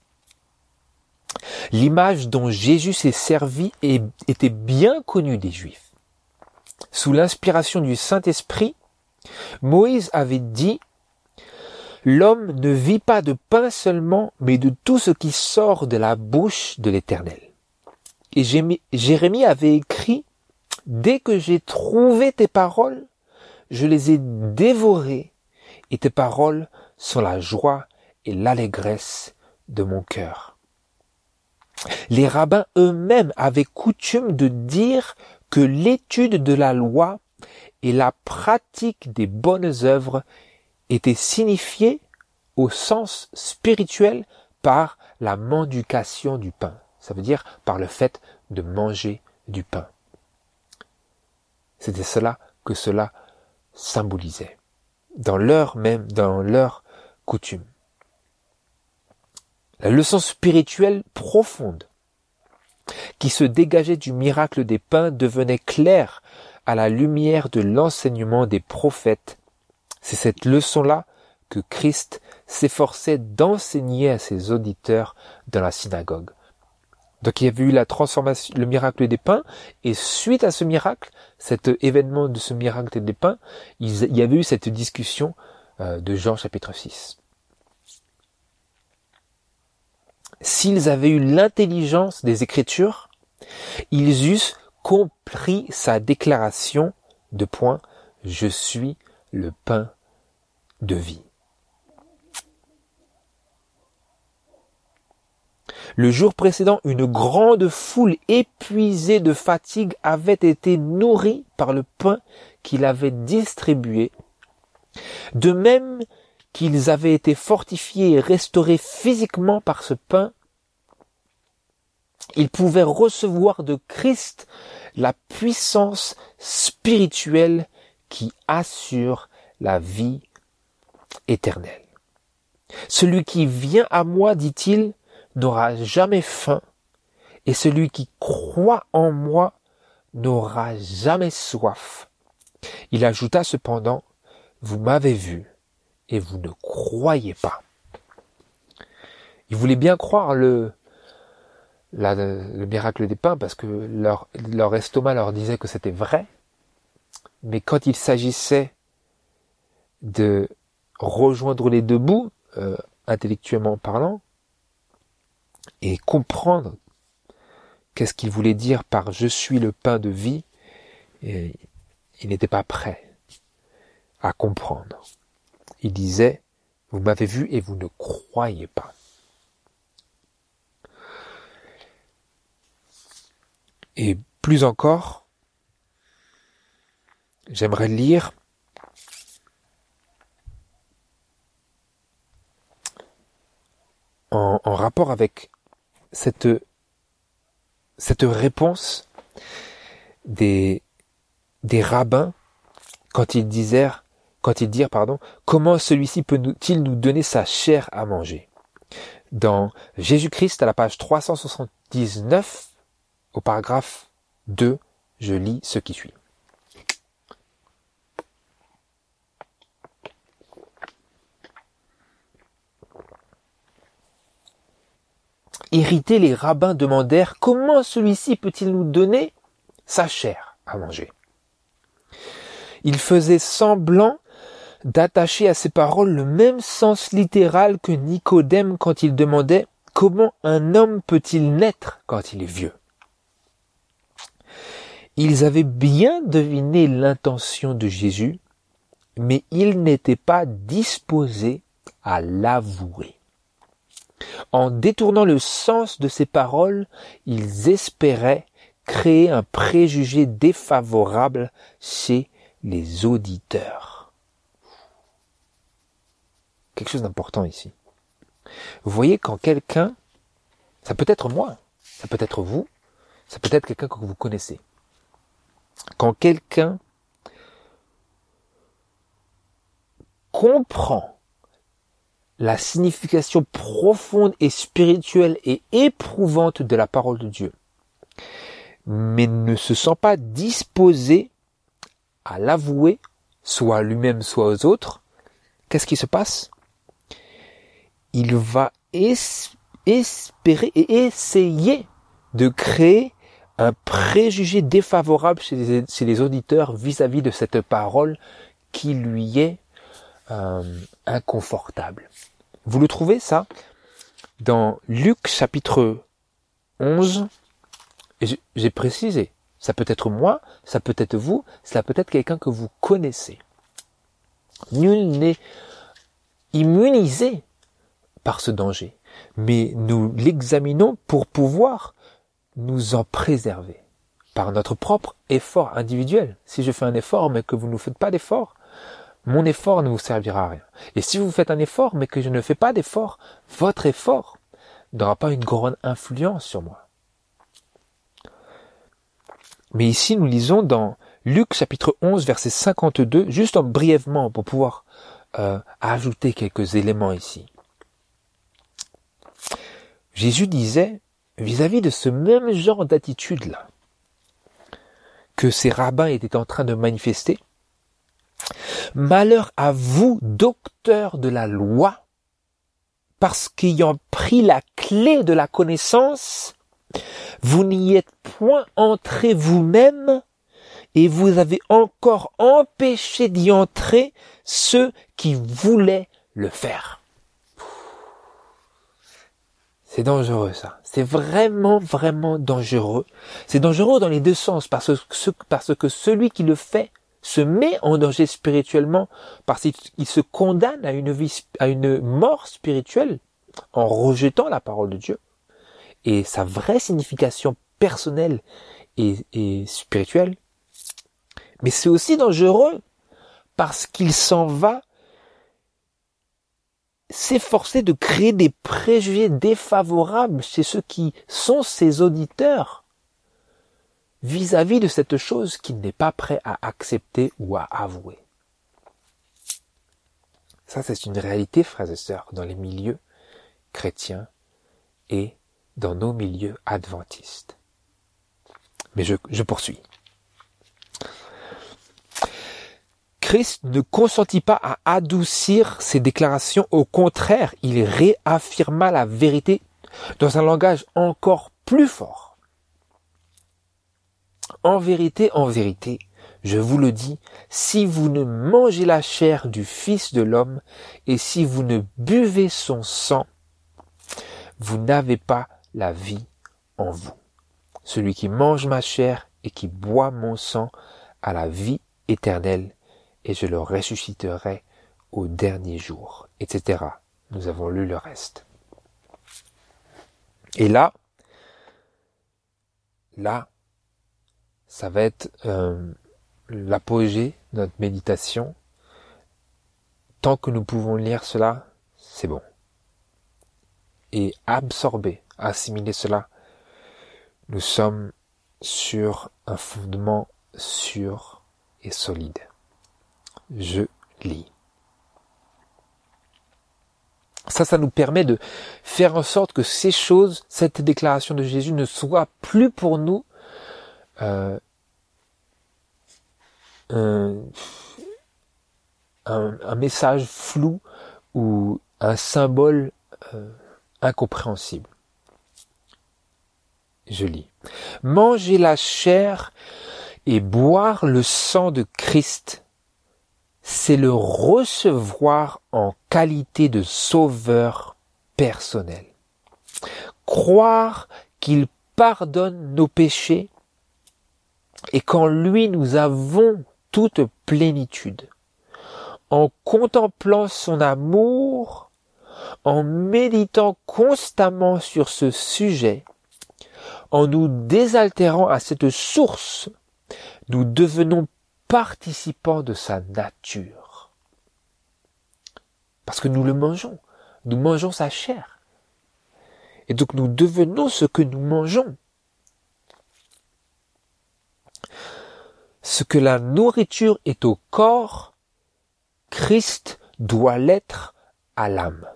l'image dont Jésus s'est servi était bien connue des Juifs. Sous l'inspiration du Saint-Esprit, Moïse avait dit: l'homme ne vit pas de pain seulement, mais de tout ce qui sort de la bouche de l'Éternel. Et Jérémie avait écrit: dès que j'ai trouvé tes paroles, je les ai dévorées, et tes paroles sont la joie et l'allégresse de mon cœur. Les rabbins eux-mêmes avaient coutume de dire que l'étude de la loi et la pratique des bonnes œuvres étaient signifiées au sens spirituel par la mendication du pain. Ça veut dire par le fait de manger du pain. C'était cela que cela symbolisait dans leur coutume. La leçon spirituelle profonde qui se dégageait du miracle des pains devenait claire à la lumière de l'enseignement des prophètes. C'est cette leçon-là que Christ s'efforçait d'enseigner à ses auditeurs dans la synagogue. Donc il y avait eu la transformation, le miracle des pains, et suite à ce miracle, cet événement de ce miracle des pains, il y avait eu cette discussion de Jean chapitre 6. S'ils avaient eu l'intelligence des Écritures, ils eussent compris sa déclaration de point: je suis le pain de vie. Le jour précédent, une grande foule épuisée de fatigue avait été nourrie par le pain qu'il avait distribué. De même qu'ils avaient été fortifiés et restaurés physiquement par ce pain, ils pouvaient recevoir de Christ la puissance spirituelle qui assure la vie éternelle. Celui qui vient à moi, dit-il, n'aura jamais faim, et celui qui croit en moi n'aura jamais soif. Il ajouta cependant: vous m'avez vu, et vous ne croyez pas. Ils voulaient bien croire le miracle des pains, parce que leur estomac leur disait que c'était vrai, mais quand il s'agissait de rejoindre les deux bouts, intellectuellement parlant, et comprendre qu'est-ce qu'il voulait dire par « je suis le pain de vie », il n'était pas prêt à comprendre. Il disait: vous m'avez vu et vous ne croyez pas. Et plus encore, j'aimerais lire en rapport avec cette réponse des rabbins quand ils dirent, comment celui-ci peut-il nous donner sa chair à manger? Dans Jésus-Christ, à la page 379, au paragraphe 2, je lis ce qui suit. Irrités, les rabbins demandèrent « Comment celui-ci peut-il nous donner sa chair à manger ?» Il faisait semblant d'attacher à ces paroles le même sens littéral que Nicodème quand il demandait « Comment un homme peut-il naître quand il est vieux ?» Ils avaient bien deviné l'intention de Jésus, mais ils n'étaient pas disposés à l'avouer. En détournant le sens de ces paroles, ils espéraient créer un préjugé défavorable chez les auditeurs. Quelque chose d'important ici. Vous voyez, quand quelqu'un, ça peut être moi, ça peut être vous, ça peut être quelqu'un que vous connaissez. Quand quelqu'un comprend la signification profonde et spirituelle et éprouvante de la parole de Dieu, mais ne se sent pas disposé à l'avouer, soit à lui-même, soit aux autres, qu'est-ce qui se passe? Il va espérer et essayer de créer un préjugé défavorable chez les auditeurs vis-à-vis de cette parole qui lui est inconfortable. Vous le trouvez ça dans Luc chapitre 11, et j'ai précisé, ça peut être moi, ça peut être vous, ça peut être quelqu'un que vous connaissez. Nul n'est immunisé par ce danger, mais nous l'examinons pour pouvoir nous en préserver par notre propre effort individuel. Si je fais un effort mais que vous ne faites pas d'effort, mon effort ne vous servira à rien. Et si vous faites un effort mais que je ne fais pas d'effort, votre effort n'aura pas une grande influence sur moi. Mais ici nous lisons dans Luc chapitre 11 verset 52, juste brièvement pour pouvoir ajouter quelques éléments ici. Jésus disait, vis-à-vis de ce même genre d'attitude-là, que ces rabbins étaient en train de manifester, « Malheur à vous, docteurs de la loi, parce qu'ayant pris la clé de la connaissance, vous n'y êtes point entrés vous-même, et vous avez encore empêché d'y entrer ceux qui voulaient le faire. » C'est dangereux ça. C'est vraiment, vraiment dangereux. C'est dangereux dans les deux sens parce que celui qui le fait se met en danger spirituellement parce qu'il se condamne à une mort spirituelle en rejetant la parole de Dieu. Et sa vraie signification personnelle et spirituelle. Mais c'est aussi dangereux parce qu'il s'en va s'efforcer de créer des préjugés défavorables chez ceux qui sont ses auditeurs vis-à-vis de cette chose qu'il n'est pas prêt à accepter ou à avouer. Ça, c'est une réalité, frères et sœurs, dans les milieux chrétiens et dans nos milieux adventistes. Mais je poursuis. Christ ne consentit pas à adoucir ses déclarations, au contraire, il réaffirma la vérité dans un langage encore plus fort. En vérité, je vous le dis, si vous ne mangez la chair du Fils de l'homme et si vous ne buvez son sang, vous n'avez pas la vie en vous. Celui qui mange ma chair et qui boit mon sang a la vie éternelle, et je le ressusciterai au dernier jour, etc. Nous avons lu le reste. Et là, ça va être l'apogée de notre méditation. Tant que nous pouvons lire cela, c'est bon. Et absorber, assimiler cela, nous sommes sur un fondement sûr et solide. Je lis. Ça nous permet de faire en sorte que ces choses, cette déclaration de Jésus ne soit plus pour nous un message flou ou un symbole incompréhensible. Je lis. Manger la chair et boire le sang de Christ, c'est le recevoir en qualité de sauveur personnel. Croire qu'il pardonne nos péchés et qu'en lui nous avons toute plénitude. En contemplant son amour, en méditant constamment sur ce sujet, en nous désaltérant à cette source, nous devenons participants de sa nature. Parce que nous le mangeons. Nous mangeons sa chair. Et donc nous devenons ce que nous mangeons. Ce que la nourriture est au corps, Christ doit l'être à l'âme.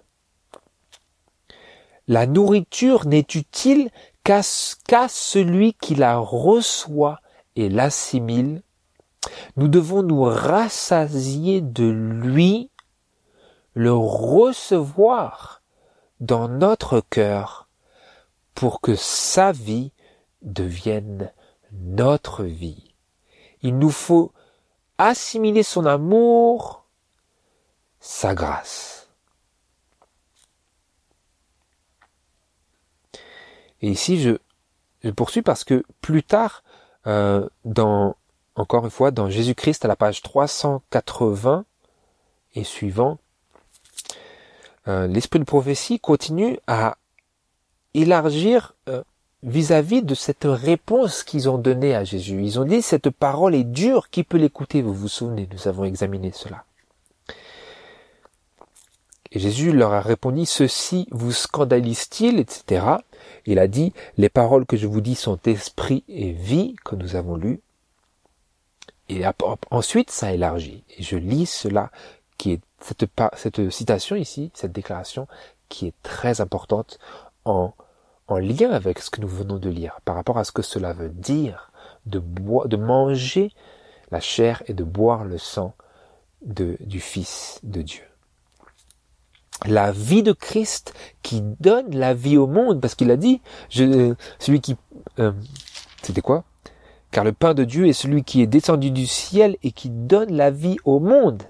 La nourriture n'est utile qu'à celui qui la reçoit et l'assimile. Nous devons nous rassasier de lui, le recevoir dans notre cœur pour que sa vie devienne notre vie. Il nous faut assimiler son amour, sa grâce. Et ici, je poursuis parce que plus tard, encore une fois, dans Jésus-Christ, à la page 380 et suivant, l'esprit de prophétie continue à élargir vis-à-vis de cette réponse qu'ils ont donnée à Jésus. Ils ont dit, cette parole est dure, qui peut l'écouter? Vous vous souvenez, nous avons examiné cela. Et Jésus leur a répondu, ceci vous scandalise-t-il, etc. Il a dit, les paroles que je vous dis sont esprit et vie, que nous avons lu. Et ensuite, ça élargit. Et je lis cela, qui est cette citation ici, cette déclaration, qui est très importante en lien avec ce que nous venons de lire, par rapport à ce que cela veut dire de manger la chair et de boire le sang du Fils de Dieu. La vie de Christ qui donne la vie au monde, parce qu'il a dit, celui qui, c'était quoi? Car le pain de Dieu est celui qui est descendu du ciel et qui donne la vie au monde.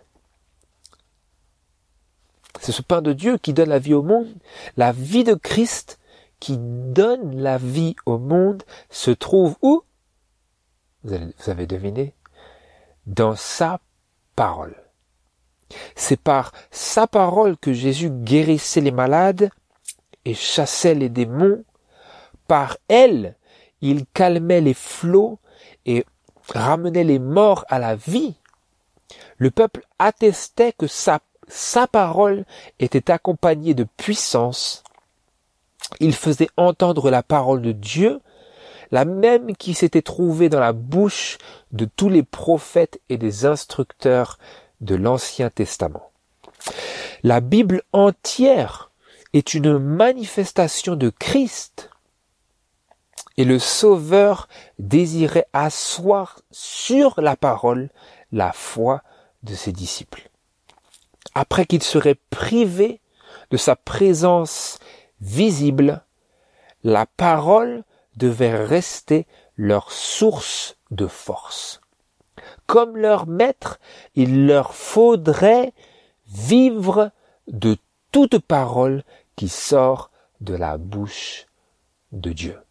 C'est ce pain de Dieu qui donne la vie au monde. La vie de Christ qui donne la vie au monde se trouve où? Vous avez deviné? Dans sa parole. C'est par sa parole que Jésus guérissait les malades et chassait les démons. Par elle, il calmait les flots et ramenait les morts à la vie. Le peuple attestait que sa parole était accompagnée de puissance. Il faisait entendre la parole de Dieu, la même qui s'était trouvée dans la bouche de tous les prophètes et des instructeurs de l'Ancien Testament. La Bible entière est une manifestation de Christ et le Sauveur désirait asseoir sur la parole la foi de ses disciples. Après qu'ils seraient privés de sa présence visible, la parole devait rester leur source de force. Comme leur maître, il leur faudrait vivre de toute parole qui sort de la bouche de Dieu.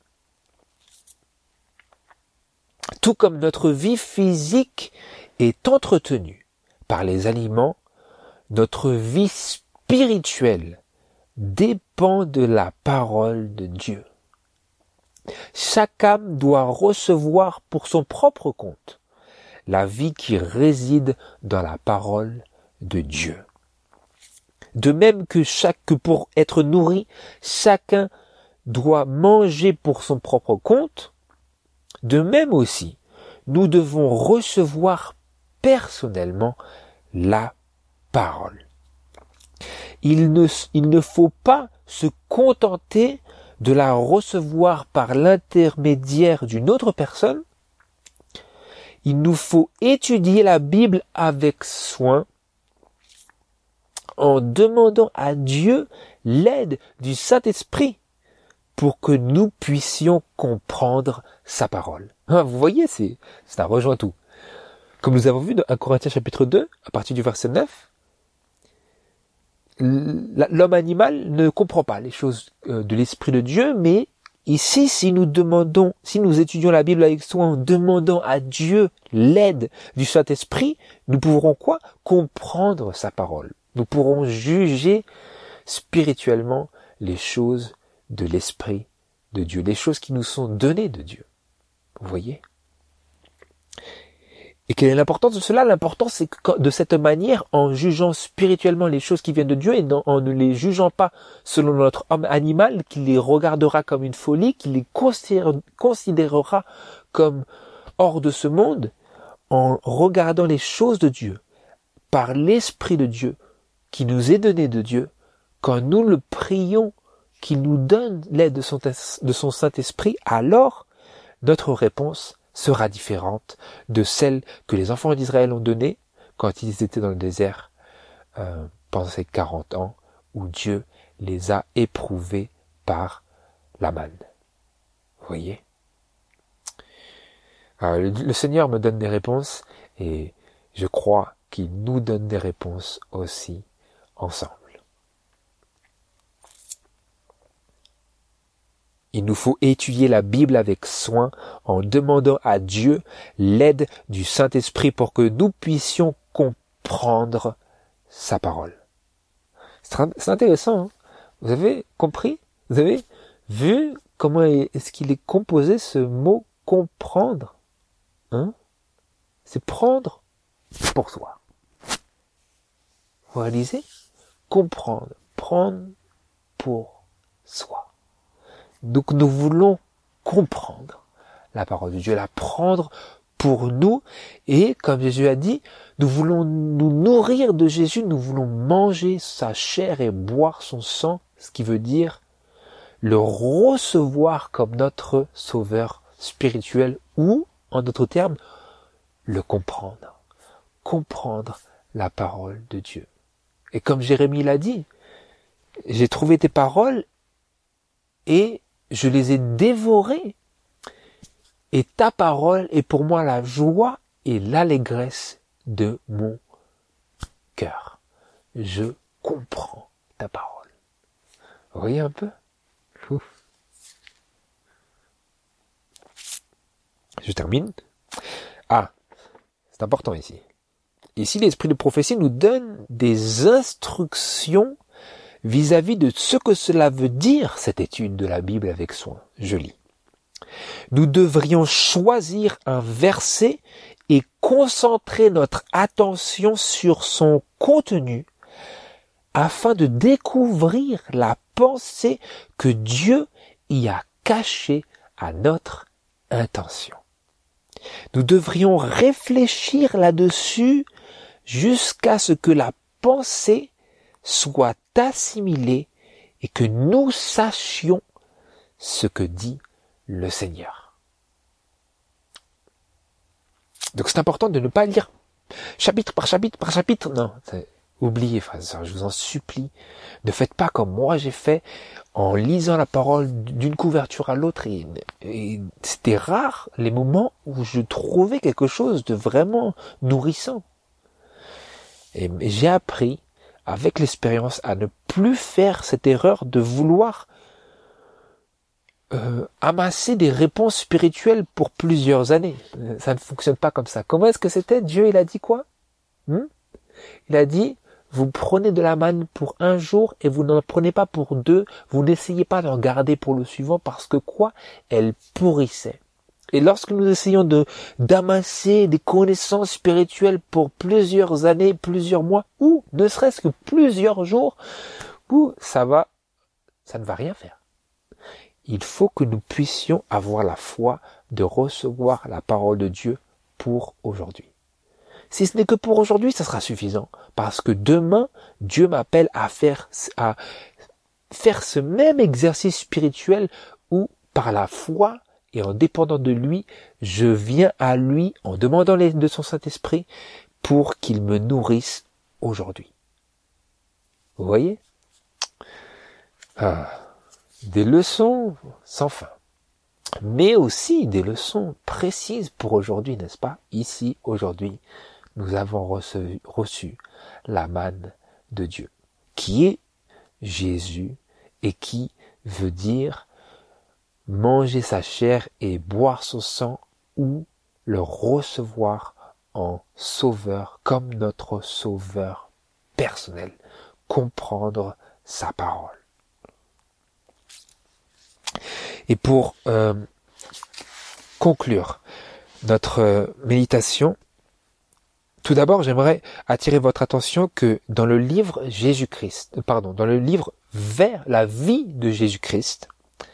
Tout comme notre vie physique est entretenue par les aliments, notre vie spirituelle dépend de la parole de Dieu. Chaque âme doit recevoir pour son propre compte la vie qui réside dans la parole de Dieu. De même que pour être nourri, chacun doit manger pour son propre compte, de même aussi, nous devons recevoir personnellement la parole. Il ne faut pas se contenter de la recevoir par l'intermédiaire d'une autre personne. Il nous faut étudier la Bible avec soin en demandant à Dieu l'aide du Saint-Esprit pour que nous puissions comprendre sa parole. Vous voyez, ça rejoint tout. Comme nous avons vu dans 1 Corinthiens chapitre 2, à partir du verset 9, l'homme animal ne comprend pas les choses de l'Esprit de Dieu, mais ici, si nous étudions la Bible avec soin en demandant à Dieu l'aide du Saint-Esprit, nous pourrons quoi? Comprendre sa parole. Nous pourrons juger spirituellement les choses de l'Esprit de Dieu, les choses qui nous sont données de Dieu. Vous voyez? Et quelle est l'importance de cela? L'importance, c'est que de cette manière, en jugeant spirituellement les choses qui viennent de Dieu et en ne les jugeant pas selon notre homme animal, qui les regardera comme une folie, qui les considérera comme hors de ce monde, en regardant les choses de Dieu, par l'Esprit de Dieu, qui nous est donné de Dieu, quand nous le prions, qu'il nous donne l'aide de son Saint-Esprit, alors notre réponse sera différente de celle que les enfants d'Israël ont donnée quand ils étaient dans le désert pendant ces 40 ans où Dieu les a éprouvés par la manne. Vous voyez? Alors, le Seigneur me donne des réponses et je crois qu'il nous donne des réponses aussi ensemble. Il nous faut étudier la Bible avec soin en demandant à Dieu l'aide du Saint-Esprit pour que nous puissions comprendre sa parole. C'est intéressant, hein? Vous avez compris? Vous avez vu comment est-ce qu'il est composé ce mot comprendre? Hein? C'est prendre pour soi. Vous réalisez? Comprendre, prendre pour soi. Donc nous voulons comprendre la parole de Dieu, la prendre pour nous, et comme Jésus a dit, nous voulons nous nourrir de Jésus, nous voulons manger sa chair et boire son sang, ce qui veut dire le recevoir comme notre sauveur spirituel, ou, en d'autres termes, le comprendre. Comprendre la parole de Dieu. Et comme Jérémie l'a dit, j'ai trouvé tes paroles et je les ai dévorées. Et ta parole est pour moi la joie et l'allégresse de mon cœur. Je comprends ta parole. Vous voyez un peu? Ouf. Je termine. C'est important ici. Ici, l'esprit de prophétie nous donne des instructions vis-à-vis de ce que cela veut dire, cette étude de la Bible avec soin. Je lis. Nous devrions choisir un verset et concentrer notre attention sur son contenu afin de découvrir la pensée que Dieu y a cachée à notre intention. Nous devrions réfléchir là-dessus jusqu'à ce que la pensée soit assimilée et que nous sachions ce que dit le Seigneur. Donc c'est important de ne pas lire chapitre par chapitre. Non, oubliez, frères et sœurs, je vous en supplie. Ne faites pas comme moi j'ai fait en lisant la parole d'une couverture à l'autre. Et c'était rare les moments où je trouvais quelque chose de vraiment nourrissant. Et j'ai appris avec l'expérience à ne plus faire cette erreur de vouloir amasser des réponses spirituelles pour plusieurs années. Ça ne fonctionne pas comme ça. Comment est-ce que c'était? Dieu, il a dit quoi? Il a dit, vous prenez de la manne pour un jour et vous n'en prenez pas pour 2. Vous n'essayez pas d'en garder pour le suivant parce que quoi? Elle pourrissait. Et lorsque nous essayons d'amasser des connaissances spirituelles pour plusieurs années, plusieurs mois, ou ne serait-ce que plusieurs jours, ça ne va rien faire. Il faut que nous puissions avoir la foi de recevoir la parole de Dieu pour aujourd'hui. Si ce n'est que pour aujourd'hui, ça sera suffisant. Parce que demain, Dieu m'appelle à faire ce même exercice spirituel où, par la foi et en dépendant de lui, je viens à lui en demandant l'aide de son Saint-Esprit pour qu'il me nourrisse aujourd'hui. Vous voyez? des leçons sans fin, mais aussi des leçons précises pour aujourd'hui, n'est-ce pas? Ici, aujourd'hui, nous avons reçu la manne de Dieu, qui est Jésus et qui veut dire manger sa chair et boire son sang ou le recevoir en sauveur comme notre sauveur personnel, comprendre sa parole. Et pour conclure notre méditation, tout d'abord, j'aimerais attirer votre attention que dans le livre dans le livre Vers la vie de Jésus-Christ,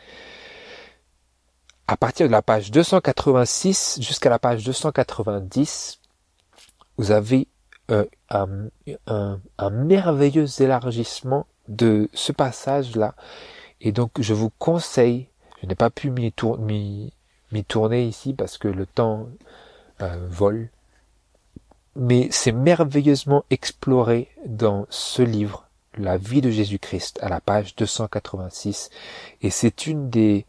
à partir de la page 286 jusqu'à la page 290, vous avez un merveilleux élargissement de ce passage-là. Et donc, je vous conseille, je n'ai pas pu m'y tourner ici parce que le temps vole, mais c'est merveilleusement exploré dans ce livre, La vie de Jésus-Christ, à la page 286. Et c'est une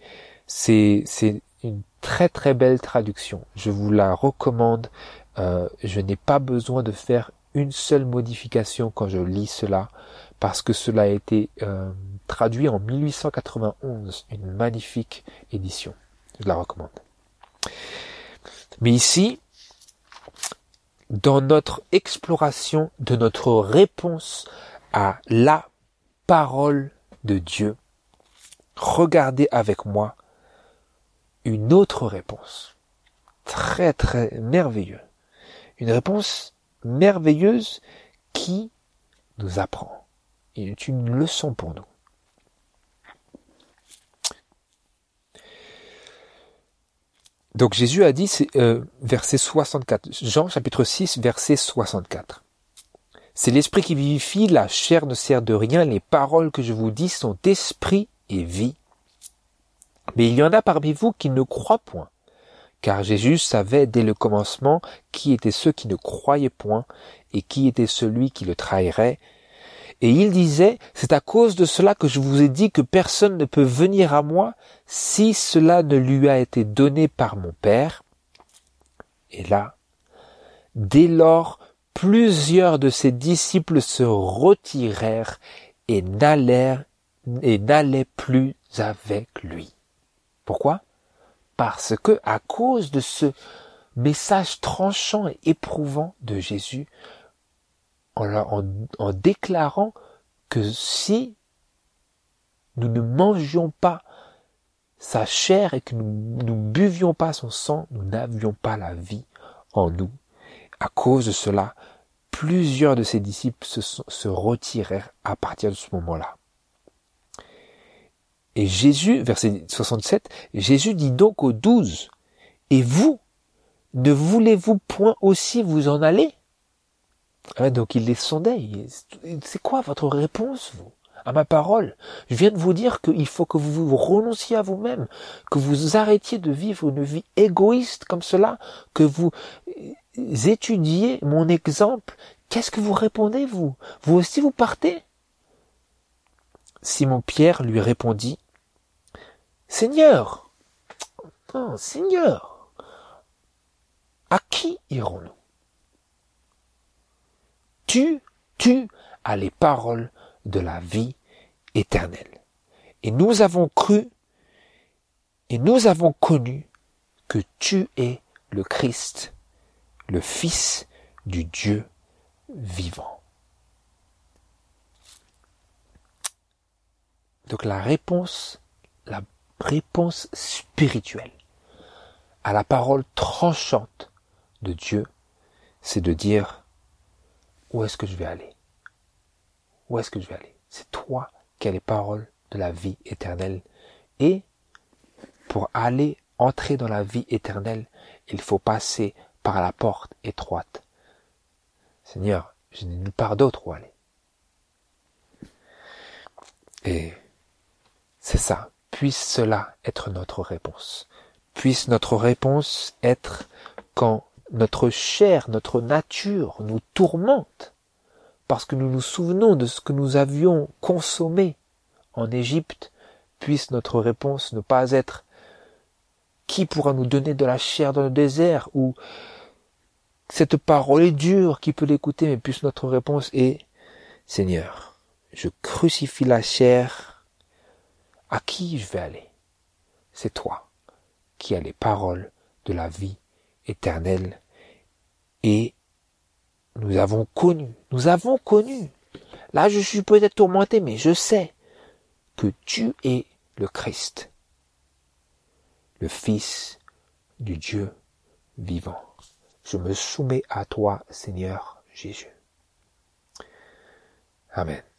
très très belle traduction. Je vous la recommande. Je n'ai pas besoin de faire une seule modification quand je lis cela, parce que cela a été traduit en 1891, une magnifique édition. Je la recommande. Mais ici, dans notre exploration de notre réponse à la parole de Dieu, regardez avec moi une autre réponse, très très merveilleuse. Une réponse merveilleuse qui nous apprend. Il est une leçon pour nous. Donc Jésus a dit, verset 64, Jean chapitre 6, verset 64. C'est l'esprit qui vivifie, la chair ne sert de rien, les paroles que je vous dis sont esprit et vie. Mais il y en a parmi vous qui ne croient point, car Jésus savait dès le commencement qui étaient ceux qui ne croyaient point et qui était celui qui le trahirait. Et il disait, c'est à cause de cela que je vous ai dit que personne ne peut venir à moi si cela ne lui a été donné par mon Père. Et là, dès lors, plusieurs de ses disciples se retirèrent et n'allaient plus avec lui. Pourquoi? Parce que, à cause de ce message tranchant et éprouvant de Jésus, en déclarant que si nous ne mangions pas sa chair et que nous ne buvions pas son sang, nous n'avions pas la vie en nous. À cause de cela, plusieurs de ses disciples se retirèrent à partir de ce moment-là. Et Jésus, verset 67, Jésus dit donc aux 12, « Et vous, ne voulez-vous point aussi vous en aller ?» Donc il les sondait. C'est quoi votre réponse, vous, à ma parole? Je viens de vous dire qu'il faut que vous renonciez à vous-même, que vous arrêtiez de vivre une vie égoïste comme cela, que vous étudiez mon exemple. Qu'est-ce que vous répondez, vous? Vous aussi vous partez? Simon-Pierre lui répondit, « Seigneur, à qui irons-nous? Tu as les paroles de la vie éternelle. Et nous avons cru et nous avons connu que tu es le Christ, le Fils du Dieu vivant. » Donc la réponse spirituelle à la parole tranchante de Dieu, c'est de dire, où est-ce que je vais aller? Où est-ce que je vais aller? C'est toi qui as les paroles de la vie éternelle. Et pour entrer dans la vie éternelle, il faut passer par la porte étroite. Seigneur, je n'ai nulle part d'autre où aller. Et c'est ça. Puisse cela être notre réponse. Puisse notre réponse être quand notre chair, notre nature nous tourmente, parce que nous nous souvenons de ce que nous avions consommé en Égypte, puisse notre réponse ne pas être « Qui pourra nous donner de la chair dans le désert ?» ou « Cette parole est dure, qui peut l'écouter ?» mais puisse notre réponse est « Seigneur, je crucifie la chair, à qui je vais aller? C'est toi qui as les paroles de la vie éternelle. » Et nous avons connu. Là, je suis peut-être tourmenté, mais je sais que tu es le Christ, le Fils du Dieu vivant. Je me soumets à toi, Seigneur Jésus. Amen.